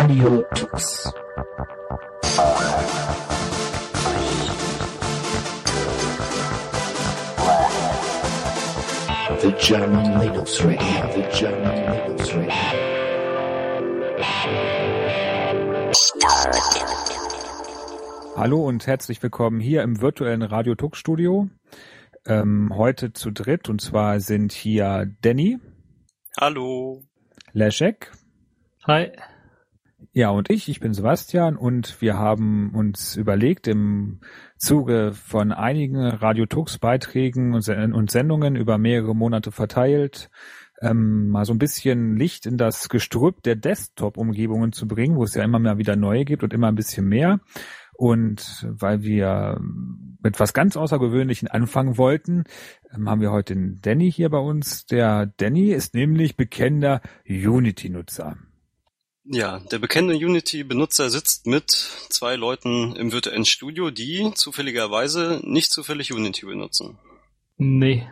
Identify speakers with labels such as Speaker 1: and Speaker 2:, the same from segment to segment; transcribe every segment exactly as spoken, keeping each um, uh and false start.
Speaker 1: Radio Tux. The German Linux Radio, the German Linux Radio.
Speaker 2: Hallo und herzlich willkommen hier im virtuellen Radio Tux Studio. Ähm, heute zu dritt, und zwar sind hier Danny.
Speaker 3: Hallo.
Speaker 2: Leszek.
Speaker 4: Hi.
Speaker 2: Ja, und ich, ich bin Sebastian, und wir haben uns überlegt, im Zuge von einigen Radio Tux Beiträgen und Sendungen über mehrere Monate verteilt, ähm, mal so ein bisschen Licht in das Gestrüpp der Desktop-Umgebungen zu bringen, wo es ja immer mal wieder neue gibt und immer ein bisschen mehr. Und weil wir mit was ganz Außergewöhnlichen anfangen wollten, haben wir heute den Danny hier bei uns. Der Danny ist nämlich bekennender Unity-Nutzer.
Speaker 3: Ja, der bekennende Unity-Benutzer sitzt mit zwei Leuten im virtuellen Studio, die zufälligerweise nicht zufällig Unity benutzen.
Speaker 4: Nee.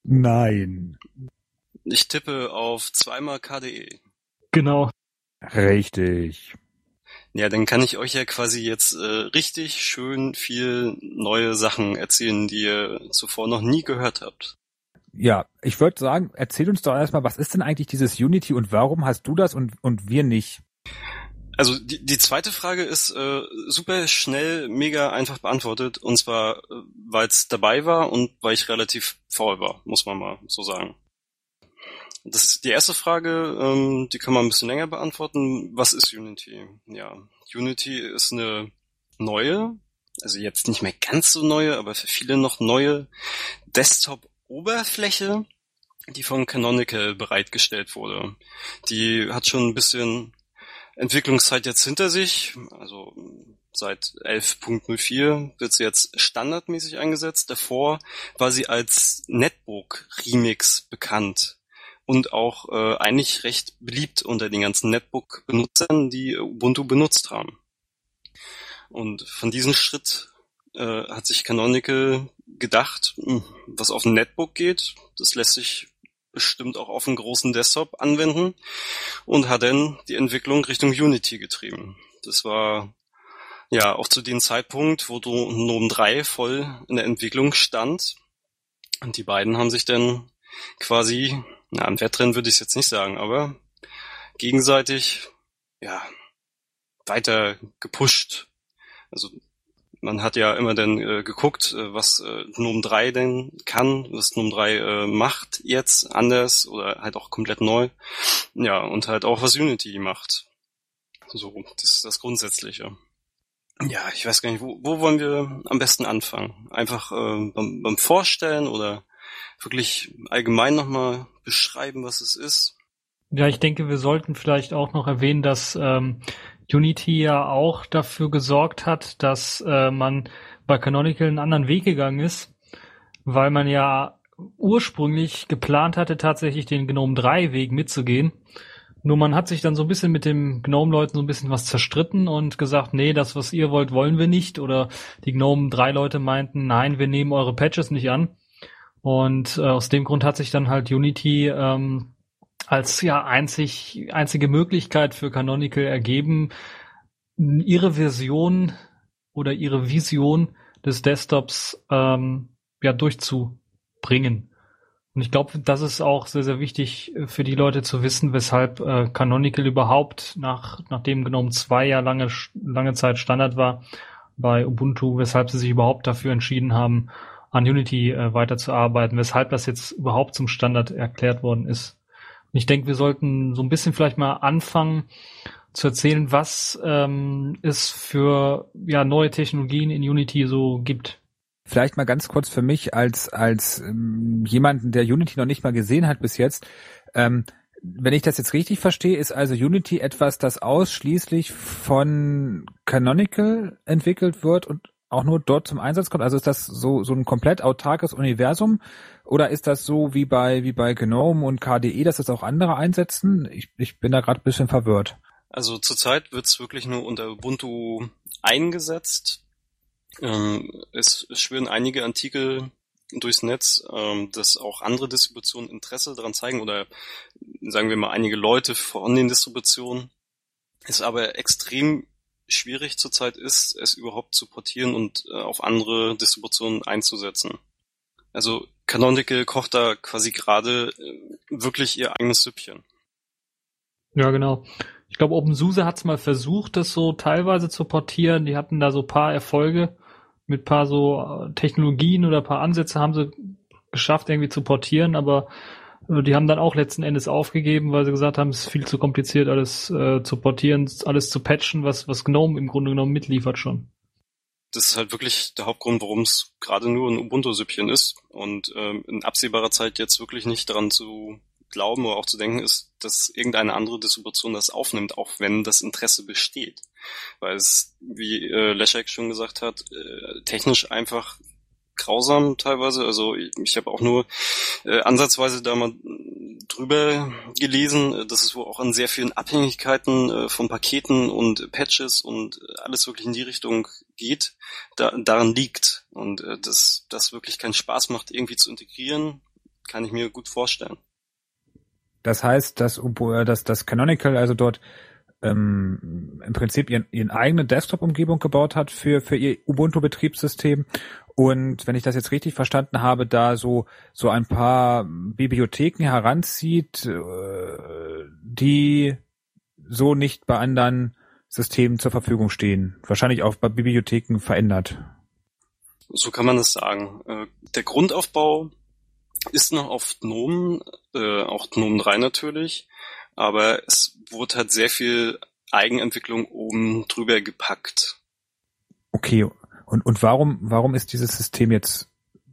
Speaker 2: Nein.
Speaker 3: Ich tippe auf zweimal K D E.
Speaker 4: Genau.
Speaker 2: Richtig.
Speaker 3: Ja, dann kann ich euch ja quasi jetzt äh, richtig schön viel neue Sachen erzählen, die ihr zuvor noch nie gehört habt.
Speaker 2: Ja, ich würde sagen, erzähl uns doch erstmal, was ist denn eigentlich dieses Unity und warum hast du das und und wir nicht?
Speaker 3: Also die, die zweite Frage ist äh, super schnell, mega einfach beantwortet, und zwar, äh, weil es dabei war und weil ich relativ faul war, muss man mal so sagen. Das ist die erste Frage, ähm, die kann man ein bisschen länger beantworten. Was ist Unity? Ja, Unity ist eine neue, also jetzt nicht mehr ganz so neue, aber für viele noch neue Desktop-Oberfläche, die von Canonical bereitgestellt wurde. Die hat schon ein bisschen Entwicklungszeit jetzt hinter sich, also seit elf Punkt null vier wird sie jetzt standardmäßig eingesetzt. Davor war sie als Netbook-Remix bekannt. Und auch äh, eigentlich recht beliebt unter den ganzen Netbook-Benutzern, die Ubuntu benutzt haben. Und von diesem Schritt äh, hat sich Canonical gedacht, was auf ein Netbook geht, das lässt sich bestimmt auch auf einen großen Desktop anwenden, und hat dann die Entwicklung Richtung Unity getrieben. Das war ja auch zu dem Zeitpunkt, wo GNOME drei voll in der Entwicklung stand. Und die beiden haben sich dann quasi, na, am Wettrennen würde ich es jetzt nicht sagen, aber gegenseitig, ja, weiter gepusht. Also man hat ja immer dann äh, geguckt, äh, was äh, GNOME drei denn kann, was GNOME drei äh, macht jetzt anders oder halt auch komplett neu. Ja, und halt auch, was Unity macht. So, das ist das Grundsätzliche. Ja, ich weiß gar nicht, wo, wo wollen wir am besten anfangen? Einfach äh, beim, beim Vorstellen oder wirklich allgemein nochmal beschreiben, was es ist?
Speaker 4: Ja, ich denke, wir sollten vielleicht auch noch erwähnen, dass ähm, Unity ja auch dafür gesorgt hat, dass äh, man bei Canonical einen anderen Weg gegangen ist, weil man ja ursprünglich geplant hatte, tatsächlich den GNOME drei Weg mitzugehen. Nur man hat sich dann so ein bisschen mit den GNOME-Leuten so ein bisschen was zerstritten und gesagt, nee, das, was ihr wollt, wollen wir nicht. Oder die GNOME drei Leute meinten, nein, wir nehmen eure Patches nicht an. Und äh, aus dem Grund hat sich dann halt Unity ähm, als ja einzig einzige Möglichkeit für Canonical ergeben, ihre Version oder ihre Vision des Desktops ähm, ja durchzubringen. Und ich glaube, das ist auch sehr, sehr wichtig für die Leute zu wissen, weshalb äh, Canonical überhaupt, nach nachdem GNOME zwei ja lange lange Zeit Standard war bei Ubuntu, weshalb sie sich überhaupt dafür entschieden haben, an Unity äh, weiterzuarbeiten, weshalb das jetzt überhaupt zum Standard erklärt worden ist. Und ich denke, wir sollten so ein bisschen vielleicht mal anfangen zu erzählen, was ähm, es für ja neue Technologien in Unity so gibt.
Speaker 2: Vielleicht mal ganz kurz für mich als als ähm, jemanden, der Unity noch nicht mal gesehen hat bis jetzt. Ähm, wenn ich das jetzt richtig verstehe, ist also Unity etwas, das ausschließlich von Canonical entwickelt wird und auch nur dort zum Einsatz kommt? Also ist das so so ein komplett autarkes Universum, oder ist das so wie bei wie bei GNOME und K D E, dass das auch andere einsetzen? Ich, ich bin da gerade ein bisschen verwirrt.
Speaker 3: Also zurzeit wird es wirklich nur unter Ubuntu eingesetzt. Ähm, es schwirren einige Artikel durchs Netz, ähm, dass auch andere Distributionen Interesse daran zeigen, oder sagen wir mal einige Leute von den Distributionen, es aber extrem schwierig zurzeit ist, es überhaupt zu portieren und äh, auf andere Distributionen einzusetzen. Also Canonical kocht da quasi gerade äh, wirklich ihr eigenes Süppchen.
Speaker 4: Ja, genau. Ich glaube, OpenSUSE hat's mal versucht, das so teilweise zu portieren. Die hatten da so paar Erfolge mit paar so Technologien oder paar Ansätze haben sie geschafft, irgendwie zu portieren, aber die haben dann auch letzten Endes aufgegeben, weil sie gesagt haben, es ist viel zu kompliziert, alles äh, zu portieren, alles zu patchen, was was GNOME im Grunde genommen mitliefert schon.
Speaker 3: Das ist halt wirklich der Hauptgrund, warum es gerade nur ein Ubuntu-Süppchen ist und ähm, in absehbarer Zeit jetzt wirklich nicht daran zu glauben oder auch zu denken ist, dass irgendeine andere Distribution das aufnimmt, auch wenn das Interesse besteht. Weil es, wie äh, Leszek schon gesagt hat, äh, technisch einfach grausam teilweise. Also ich, ich habe auch nur äh, ansatzweise da mal drüber gelesen, dass es wohl auch an sehr vielen Abhängigkeiten äh, von Paketen und Patches und alles wirklich in die Richtung geht, da, daran liegt. Und äh, dass das wirklich keinen Spaß macht, irgendwie zu integrieren, kann ich mir gut vorstellen.
Speaker 2: Das heißt, dass, dass das Canonical also dort ähm, im Prinzip ihren, ihren eigene Desktop-Umgebung gebaut hat für für ihr Ubuntu-Betriebssystem und wenn ich das jetzt richtig verstanden habe, da so so ein paar Bibliotheken heranzieht, äh, die so nicht bei anderen Systemen zur Verfügung stehen. Wahrscheinlich auch bei Bibliotheken verändert.
Speaker 3: So kann man es sagen. Äh, der Grundaufbau ist noch auf GNOME, äh, auch GNOME drei natürlich, aber es wurde halt sehr viel Eigenentwicklung oben drüber gepackt.
Speaker 2: Okay, und und warum warum ist dieses System jetzt,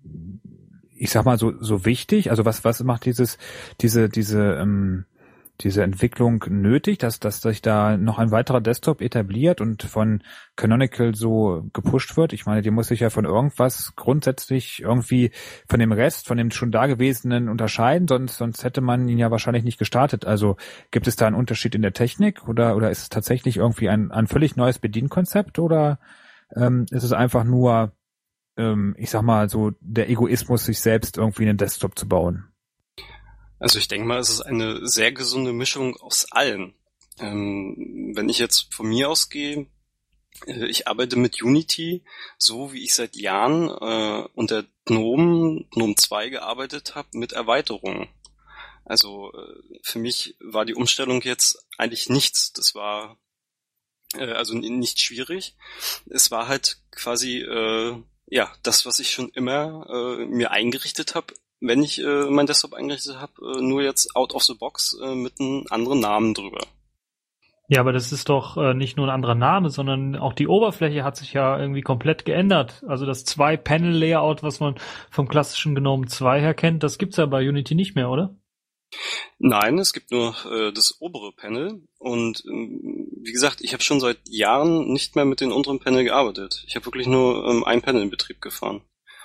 Speaker 2: ich sag mal so so wichtig? Also was was macht dieses diese diese ähm, diese Entwicklung nötig, dass dass sich da noch ein weiterer Desktop etabliert und von Canonical so gepusht wird? Ich meine, die muss sich ja von irgendwas grundsätzlich irgendwie von dem Rest, von dem schon Dagewesenen unterscheiden, sonst sonst hätte man ihn ja wahrscheinlich nicht gestartet. Also gibt es da einen Unterschied in der Technik oder oder ist es tatsächlich irgendwie ein ein völlig neues Bedienkonzept oder ähm, ist es einfach nur, ähm, ich sag mal so, der Egoismus, sich selbst irgendwie einen Desktop zu bauen?
Speaker 3: Also ich denke mal, es ist eine sehr gesunde Mischung aus allen. Ähm, wenn ich jetzt von mir ausgehe, äh, ich arbeite mit Unity, so wie ich seit Jahren äh, unter GNOME, GNOME zwei gearbeitet habe, mit Erweiterungen. Also äh, für mich war die Umstellung jetzt eigentlich nichts. Das war äh, also nicht schwierig. Es war halt quasi äh, ja das, was ich schon immer äh, mir eingerichtet habe, wenn ich äh, mein Desktop eingerichtet habe, äh, nur jetzt out of the box äh, mit einem anderen Namen drüber.
Speaker 4: Ja, aber das ist doch äh, nicht nur ein anderer Name, sondern auch die Oberfläche hat sich ja irgendwie komplett geändert. Also das Zwei-Panel-Layout, was man vom klassischen GNOME zwei her kennt, das gibt's ja bei Unity nicht mehr, oder?
Speaker 3: Nein, es gibt nur äh, das obere Panel und ähm, wie gesagt, ich habe schon seit Jahren nicht mehr mit den unteren Panel gearbeitet. Ich habe wirklich nur ähm, ein Panel in Betrieb gefahren.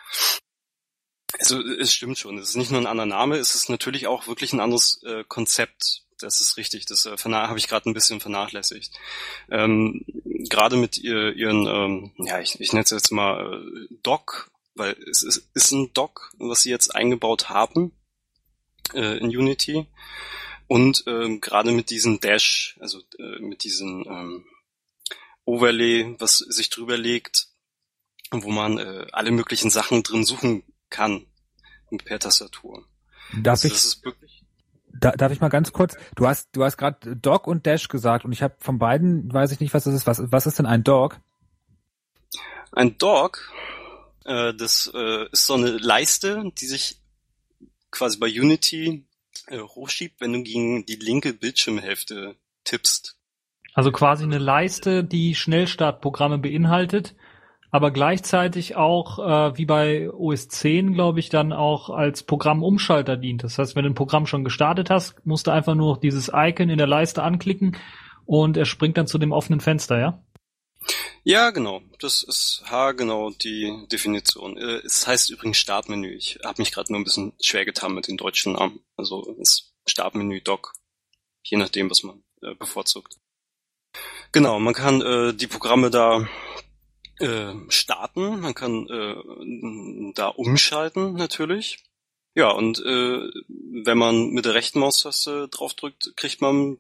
Speaker 3: Also es stimmt schon, es ist nicht nur ein anderer Name, es ist natürlich auch wirklich ein anderes äh, Konzept. Das ist richtig, das äh, habe ich gerade ein bisschen vernachlässigt. Ähm, gerade mit ihr, ihren, ähm, ja, ich, ich nenne es jetzt mal äh, Dock, weil es ist, ist ein Dock, was sie jetzt eingebaut haben äh, in Unity. Und ähm, gerade mit diesem Dash, also äh, mit diesem ähm, Overlay, was sich drüber legt, wo man äh, alle möglichen Sachen drin suchen kann per Tastatur.
Speaker 2: Darf
Speaker 3: also,
Speaker 2: ich
Speaker 3: das ist wirklich
Speaker 2: da, darf ich mal ganz kurz, du hast du hast gerade Dock und Dash gesagt und ich habe von beiden, weiß ich nicht, was das ist. Was was ist denn ein Dock?
Speaker 3: Ein Dock, äh, das äh, ist so eine Leiste, die sich quasi bei Unity äh, hochschiebt, wenn du gegen die linke Bildschirmhälfte tippst.
Speaker 4: Also quasi eine Leiste, die Schnellstartprogramme beinhaltet, aber gleichzeitig auch, äh, wie bei O S zehn, glaube ich, dann auch als Programmumschalter dient. Das heißt, wenn du ein Programm schon gestartet hast, musst du einfach nur dieses Icon in der Leiste anklicken und er springt dann zu dem offenen Fenster, ja?
Speaker 3: Ja, genau. Das ist haargenau die Definition. Äh, es heißt übrigens Startmenü. Ich habe mich gerade nur ein bisschen schwer getan mit den deutschen Namen. Also es Startmenü Dock, je nachdem, was man äh, bevorzugt. Genau, man kann äh, die Programme da äh, starten, man kann äh, da umschalten natürlich. Ja, und äh, wenn man mit der rechten Maustaste draufdrückt, kriegt man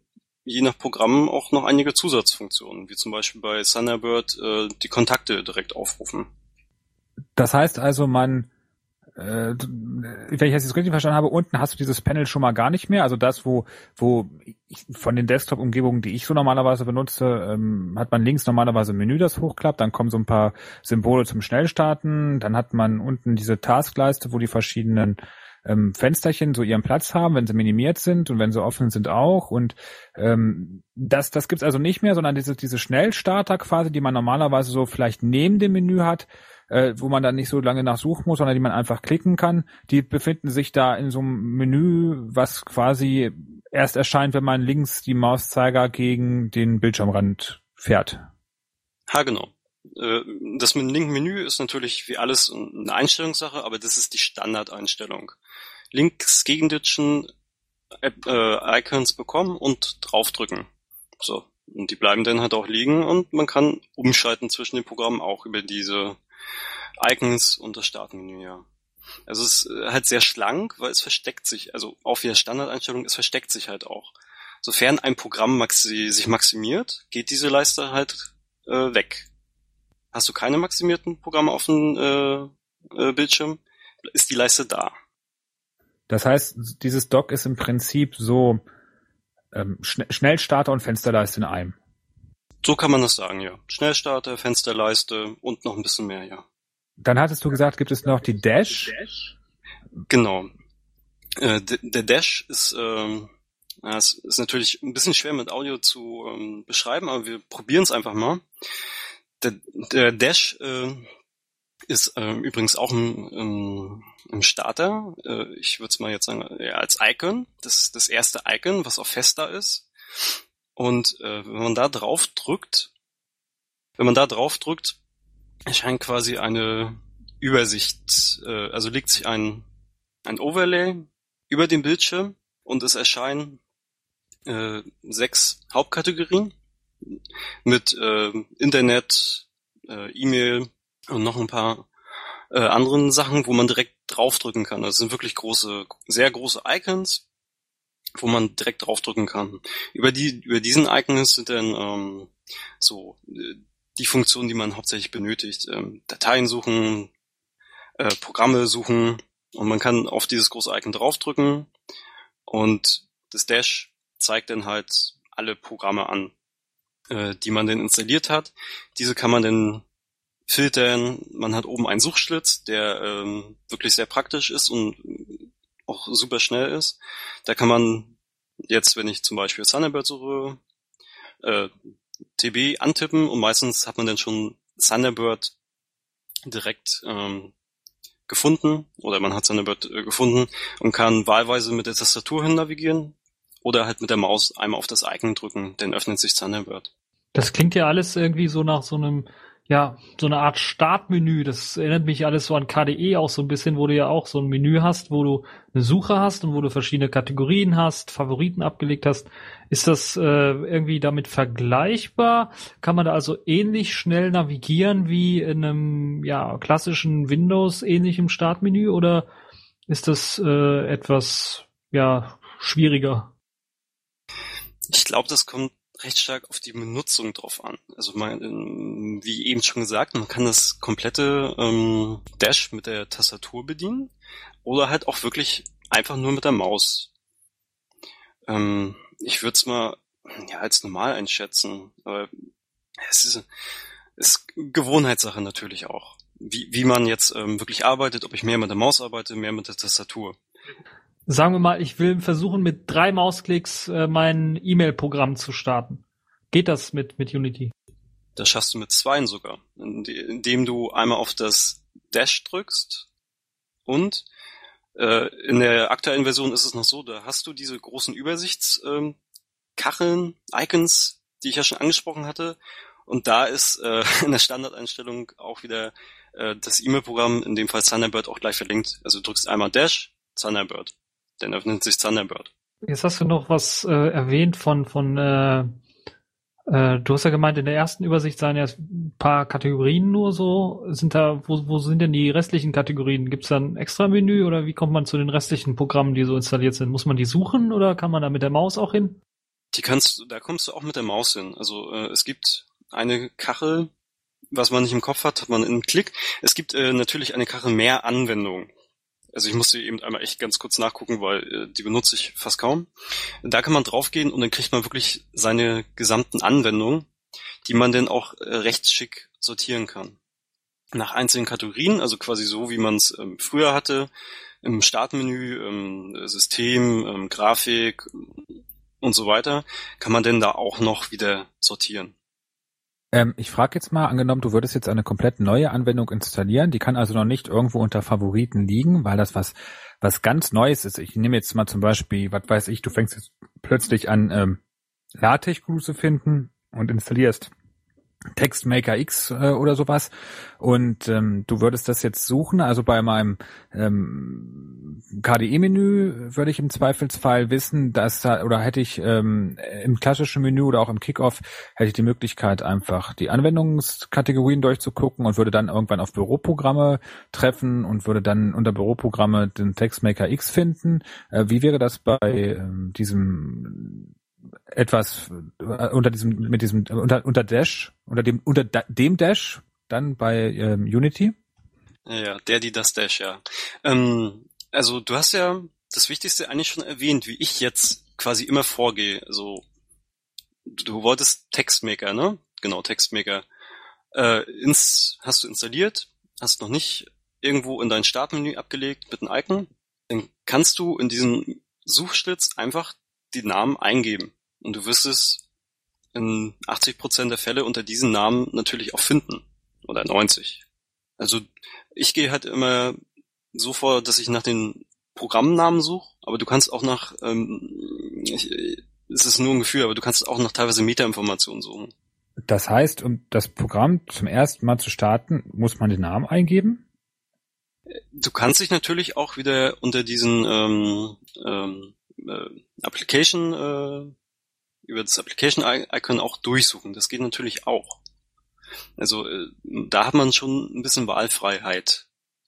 Speaker 3: je nach Programm auch noch einige Zusatzfunktionen, wie zum Beispiel bei Thunderbird äh, die Kontakte direkt aufrufen.
Speaker 2: Das heißt also, man, äh, wenn ich das jetzt richtig verstanden habe, unten hast du dieses Panel schon mal gar nicht mehr. Also das, wo wo ich, von den Desktop-Umgebungen, die ich so normalerweise benutze, ähm, hat man links normalerweise ein Menü, das hochklappt. Dann kommen so ein paar Symbole zum Schnellstarten. Dann hat man unten diese Taskleiste, wo die verschiedenen ähm, Fensterchen so ihren Platz haben, wenn sie minimiert sind und wenn sie offen sind auch. Und ähm, das das gibt's also nicht mehr, sondern diese diese Schnellstarter quasi, die man normalerweise so vielleicht neben dem Menü hat, äh, wo man dann nicht so lange nachsuchen muss, sondern die man einfach klicken kann. Die befinden sich da in so einem Menü, was quasi erst erscheint, wenn man links die Mauszeiger gegen den Bildschirmrand fährt.
Speaker 3: Ha, genau. Das mit dem linken Menü ist natürlich wie alles eine Einstellungssache, aber das ist die Standardeinstellung. Links gegenditchen, äh, Icons bekommen und draufdrücken. So. Und die bleiben dann halt auch liegen und man kann umschalten zwischen den Programmen auch über diese Icons und das Startmenü, ja. Also es ist halt sehr schlank, weil es versteckt sich, also auch wie der Standardeinstellung, es versteckt sich halt auch. Sofern ein Programm maxi- sich maximiert, geht diese Leiste halt äh, weg. Hast du keine maximierten Programme auf dem äh, äh, Bildschirm, ist die Leiste da.
Speaker 2: Das heißt, dieses Dock ist im Prinzip so ähm, Schn- Schnellstarter und Fensterleiste in einem.
Speaker 3: So kann man das sagen, ja. Schnellstarter, Fensterleiste und noch ein bisschen mehr, ja.
Speaker 2: Dann hattest du gesagt, gibt es noch die Dash.
Speaker 3: Genau. Äh, d- der Dash ist, ähm, ja, es ist natürlich ein bisschen schwer mit Audio zu ähm, beschreiben, aber wir probieren es einfach mal. Der, der Dash äh, ist äh, übrigens auch ein, ein, ein Starter. Äh, ich würde es mal jetzt sagen, ja, als Icon. Das das erste Icon, was auch fest da ist. Und äh, wenn man da drauf drückt, wenn man da drauf drückt, erscheint quasi eine Übersicht. Äh, also legt sich ein ein Overlay über den Bildschirm und es erscheinen äh, sechs Hauptkategorien mit äh, Internet, äh, E-Mail und noch ein paar äh, anderen Sachen, wo man direkt draufdrücken kann. Das sind wirklich große, sehr große Icons, wo man direkt draufdrücken kann. Über die, über diesen Icons sind dann ähm, so äh, die Funktionen, die man hauptsächlich benötigt. Ähm, Dateien suchen, äh, Programme suchen und man kann auf dieses große Icon draufdrücken und das Dash zeigt dann halt alle Programme an, die man denn installiert hat. Diese kann man dann filtern. Man hat oben einen Suchschlitz, der ähm, wirklich sehr praktisch ist und auch super schnell ist. Da kann man jetzt, wenn ich zum Beispiel Thunderbird suche, äh, T B antippen und meistens hat man dann schon Thunderbird direkt ähm, gefunden oder man hat Thunderbird äh, gefunden und kann wahlweise mit der Tastatur hin navigieren oder halt mit der Maus einmal auf das Icon drücken, dann öffnet sich Thunderbird.
Speaker 4: Das klingt ja alles irgendwie so nach so einem, ja, so eine Art Startmenü. Das erinnert mich alles so an K D E auch so ein bisschen, wo du ja auch so ein Menü hast, wo du eine Suche hast und wo du verschiedene Kategorien hast, Favoriten abgelegt hast. Ist das äh, irgendwie damit vergleichbar? Kann man da also ähnlich schnell navigieren wie in einem, ja, klassischen Windows-ähnlichem Startmenü oder ist das äh, etwas, ja, schwieriger?
Speaker 3: Ich glaube, das kommt recht stark auf die Benutzung drauf an. Also man, wie eben schon gesagt, man kann das komplette ähm, Dash mit der Tastatur bedienen oder halt auch wirklich einfach nur mit der Maus. Ähm, ich würde es mal ja als normal einschätzen, aber es ist, ist Gewohnheitssache natürlich auch. Wie, wie man jetzt ähm, wirklich arbeitet, ob ich mehr mit der Maus arbeite, mehr mit der Tastatur.
Speaker 4: Sagen wir mal, ich will versuchen, mit drei Mausklicks äh, mein E-Mail-Programm zu starten. Geht das mit mit Unity?
Speaker 3: Das schaffst du mit zweien sogar, indem du einmal auf das Dash drückst und äh, in der aktuellen Version ist es noch so, da hast du diese großen Übersichtskacheln, ähm, Icons, die ich ja schon angesprochen hatte und da ist äh, in der Standardeinstellung auch wieder äh, das E-Mail-Programm, in dem Fall Thunderbird, auch gleich verlinkt. Also du drückst einmal Dash, Thunderbird. Dann öffnet sich Thunderbird.
Speaker 4: Jetzt hast du noch was äh, erwähnt von, von äh, äh, du hast ja gemeint, in der ersten Übersicht seien ja ein paar Kategorien nur so. Sind da, wo, wo sind denn die restlichen Kategorien? Gibt es da ein Extra-Menü oder wie kommt man zu den restlichen Programmen, die so installiert sind? Muss man die suchen oder kann man da mit der Maus auch hin?
Speaker 3: Die kannst, da kommst du auch mit der Maus hin. Also äh, es gibt eine Kachel, was man nicht im Kopf hat, hat man in einem Klick. Es gibt äh, natürlich eine Kachel mehr Anwendungen. Also ich musste eben einmal echt ganz kurz nachgucken, weil äh, die benutze ich fast kaum. Da kann man draufgehen und dann kriegt man wirklich seine gesamten Anwendungen, die man dann auch äh, recht schick sortieren kann. Nach einzelnen Kategorien, also quasi so, wie man es ähm, früher hatte, im Startmenü, ähm, System, ähm, Grafik und so weiter, kann man denn da auch noch wieder sortieren.
Speaker 2: Ähm, ich frage jetzt mal, angenommen, du würdest jetzt eine komplett neue Anwendung installieren, die kann also noch nicht irgendwo unter Favoriten liegen, weil das was was ganz Neues ist. Ich nehme jetzt mal zum Beispiel, was weiß ich, du fängst jetzt plötzlich an, ähm, LaTeX gut zu finden und installierst TextMaker X äh, oder sowas und ähm, du würdest das jetzt suchen, also bei meinem ähm, K D E-Menü würde ich im Zweifelsfall wissen, dass da, oder hätte ich ähm, im klassischen Menü oder auch im Kickoff hätte ich die Möglichkeit, einfach die Anwendungskategorien durchzugucken und würde dann irgendwann auf Büroprogramme treffen und würde dann unter Büroprogramme den TextMaker X finden. Äh, wie wäre das bei ähm, diesem etwas äh, unter diesem mit diesem unter unter Dash unter dem unter da, dem Dash dann bei ähm, Unity?
Speaker 3: Ja, der, die, das Dash, ja. Ähm, also du hast ja das Wichtigste eigentlich schon erwähnt, wie ich jetzt quasi immer vorgehe. Also du, du wolltest TextMaker, ne? Genau, TextMaker. Äh, ins, hast du installiert, hast noch nicht irgendwo in dein Startmenü abgelegt mit einem Icon, dann kannst du in diesem Suchschlitz einfach die Namen eingeben. Und du wirst es in achtzig Prozent der Fälle unter diesen Namen natürlich auch finden. Oder neunzig. Also ich gehe halt immer so vor, dass ich nach den Programmnamen suche, aber du kannst auch nach, ähm, ich, es ist nur ein Gefühl, aber du kannst auch nach teilweise Metainformationen suchen.
Speaker 2: Das heißt, um das Programm zum ersten Mal zu starten, muss man den Namen eingeben?
Speaker 3: Du kannst dich natürlich auch wieder unter diesen ähm, ähm, äh, Application, äh, über das Application-Icon auch durchsuchen. Das geht natürlich auch. Also äh, da hat man schon ein bisschen Wahlfreiheit.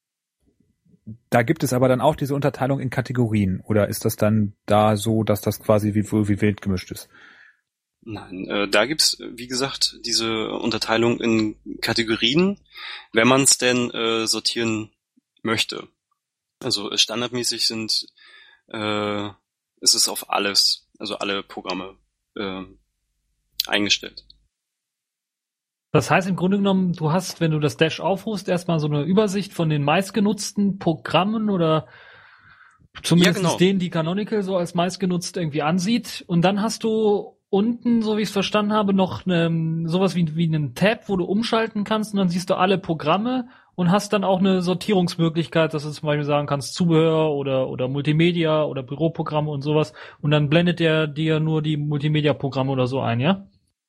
Speaker 2: Da gibt es aber dann auch diese Unterteilung in Kategorien. Oder ist das dann da so, dass das quasi wie, wie wild gemischt ist?
Speaker 3: Nein, äh, da gibt's, wie gesagt, diese Unterteilung in Kategorien, wenn man es denn äh, sortieren möchte. Also äh, standardmäßig sind äh, ist es auf alles, also alle Programme äh, eingestellt.
Speaker 4: Das heißt im Grunde genommen, du hast, wenn du das Dash aufrufst, erstmal so eine Übersicht von den meistgenutzten Programmen oder zumindest ja, genau. denen, die Canonical so als meistgenutzt irgendwie ansieht. Und dann hast du unten, so wie ich es verstanden habe, noch eine, sowas wie, wie einen Tab, wo du umschalten kannst und dann siehst du alle Programme und hast dann auch eine Sortierungsmöglichkeit, dass du zum Beispiel sagen kannst, Zubehör oder, oder Multimedia oder Büroprogramme und sowas. Und dann blendet der dir nur die Multimedia-Programme oder so ein, ja?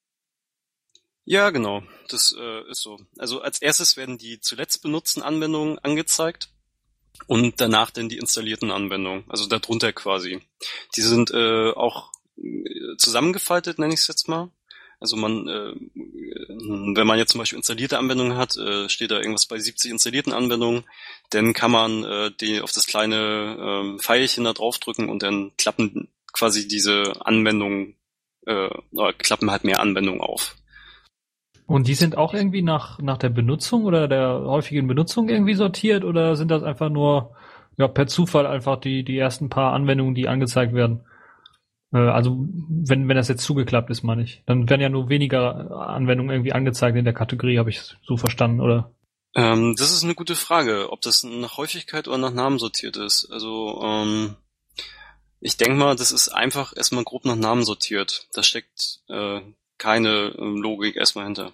Speaker 3: Ja, genau. Das äh, ist so. Also als erstes werden die zuletzt benutzten Anwendungen angezeigt und danach dann die installierten Anwendungen. Also darunter quasi. Die sind äh, auch zusammengefaltet, nenne ich es jetzt mal. Also man, äh, wenn man jetzt zum Beispiel installierte Anwendungen hat, äh, steht da irgendwas bei siebzig installierten Anwendungen, dann kann man äh, die auf das kleine äh, Pfeilchen da draufdrücken und dann klappen quasi diese Anwendungen, äh, oder klappen halt mehr Anwendungen auf.
Speaker 4: Und die sind auch irgendwie nach nach der Benutzung oder der häufigen Benutzung irgendwie sortiert oder sind das einfach nur ja per Zufall einfach die die ersten paar Anwendungen, die angezeigt werden? Also wenn wenn das jetzt zugeklappt ist, meine ich. Dann werden ja nur weniger Anwendungen irgendwie angezeigt in der Kategorie, habe ich so verstanden, oder?
Speaker 3: Ähm, das ist eine gute Frage, ob das nach Häufigkeit oder nach Namen sortiert ist. Also ähm, ich denke mal, das ist einfach erstmal grob nach Namen sortiert. Da steckt äh, keine Logik erstmal hinter.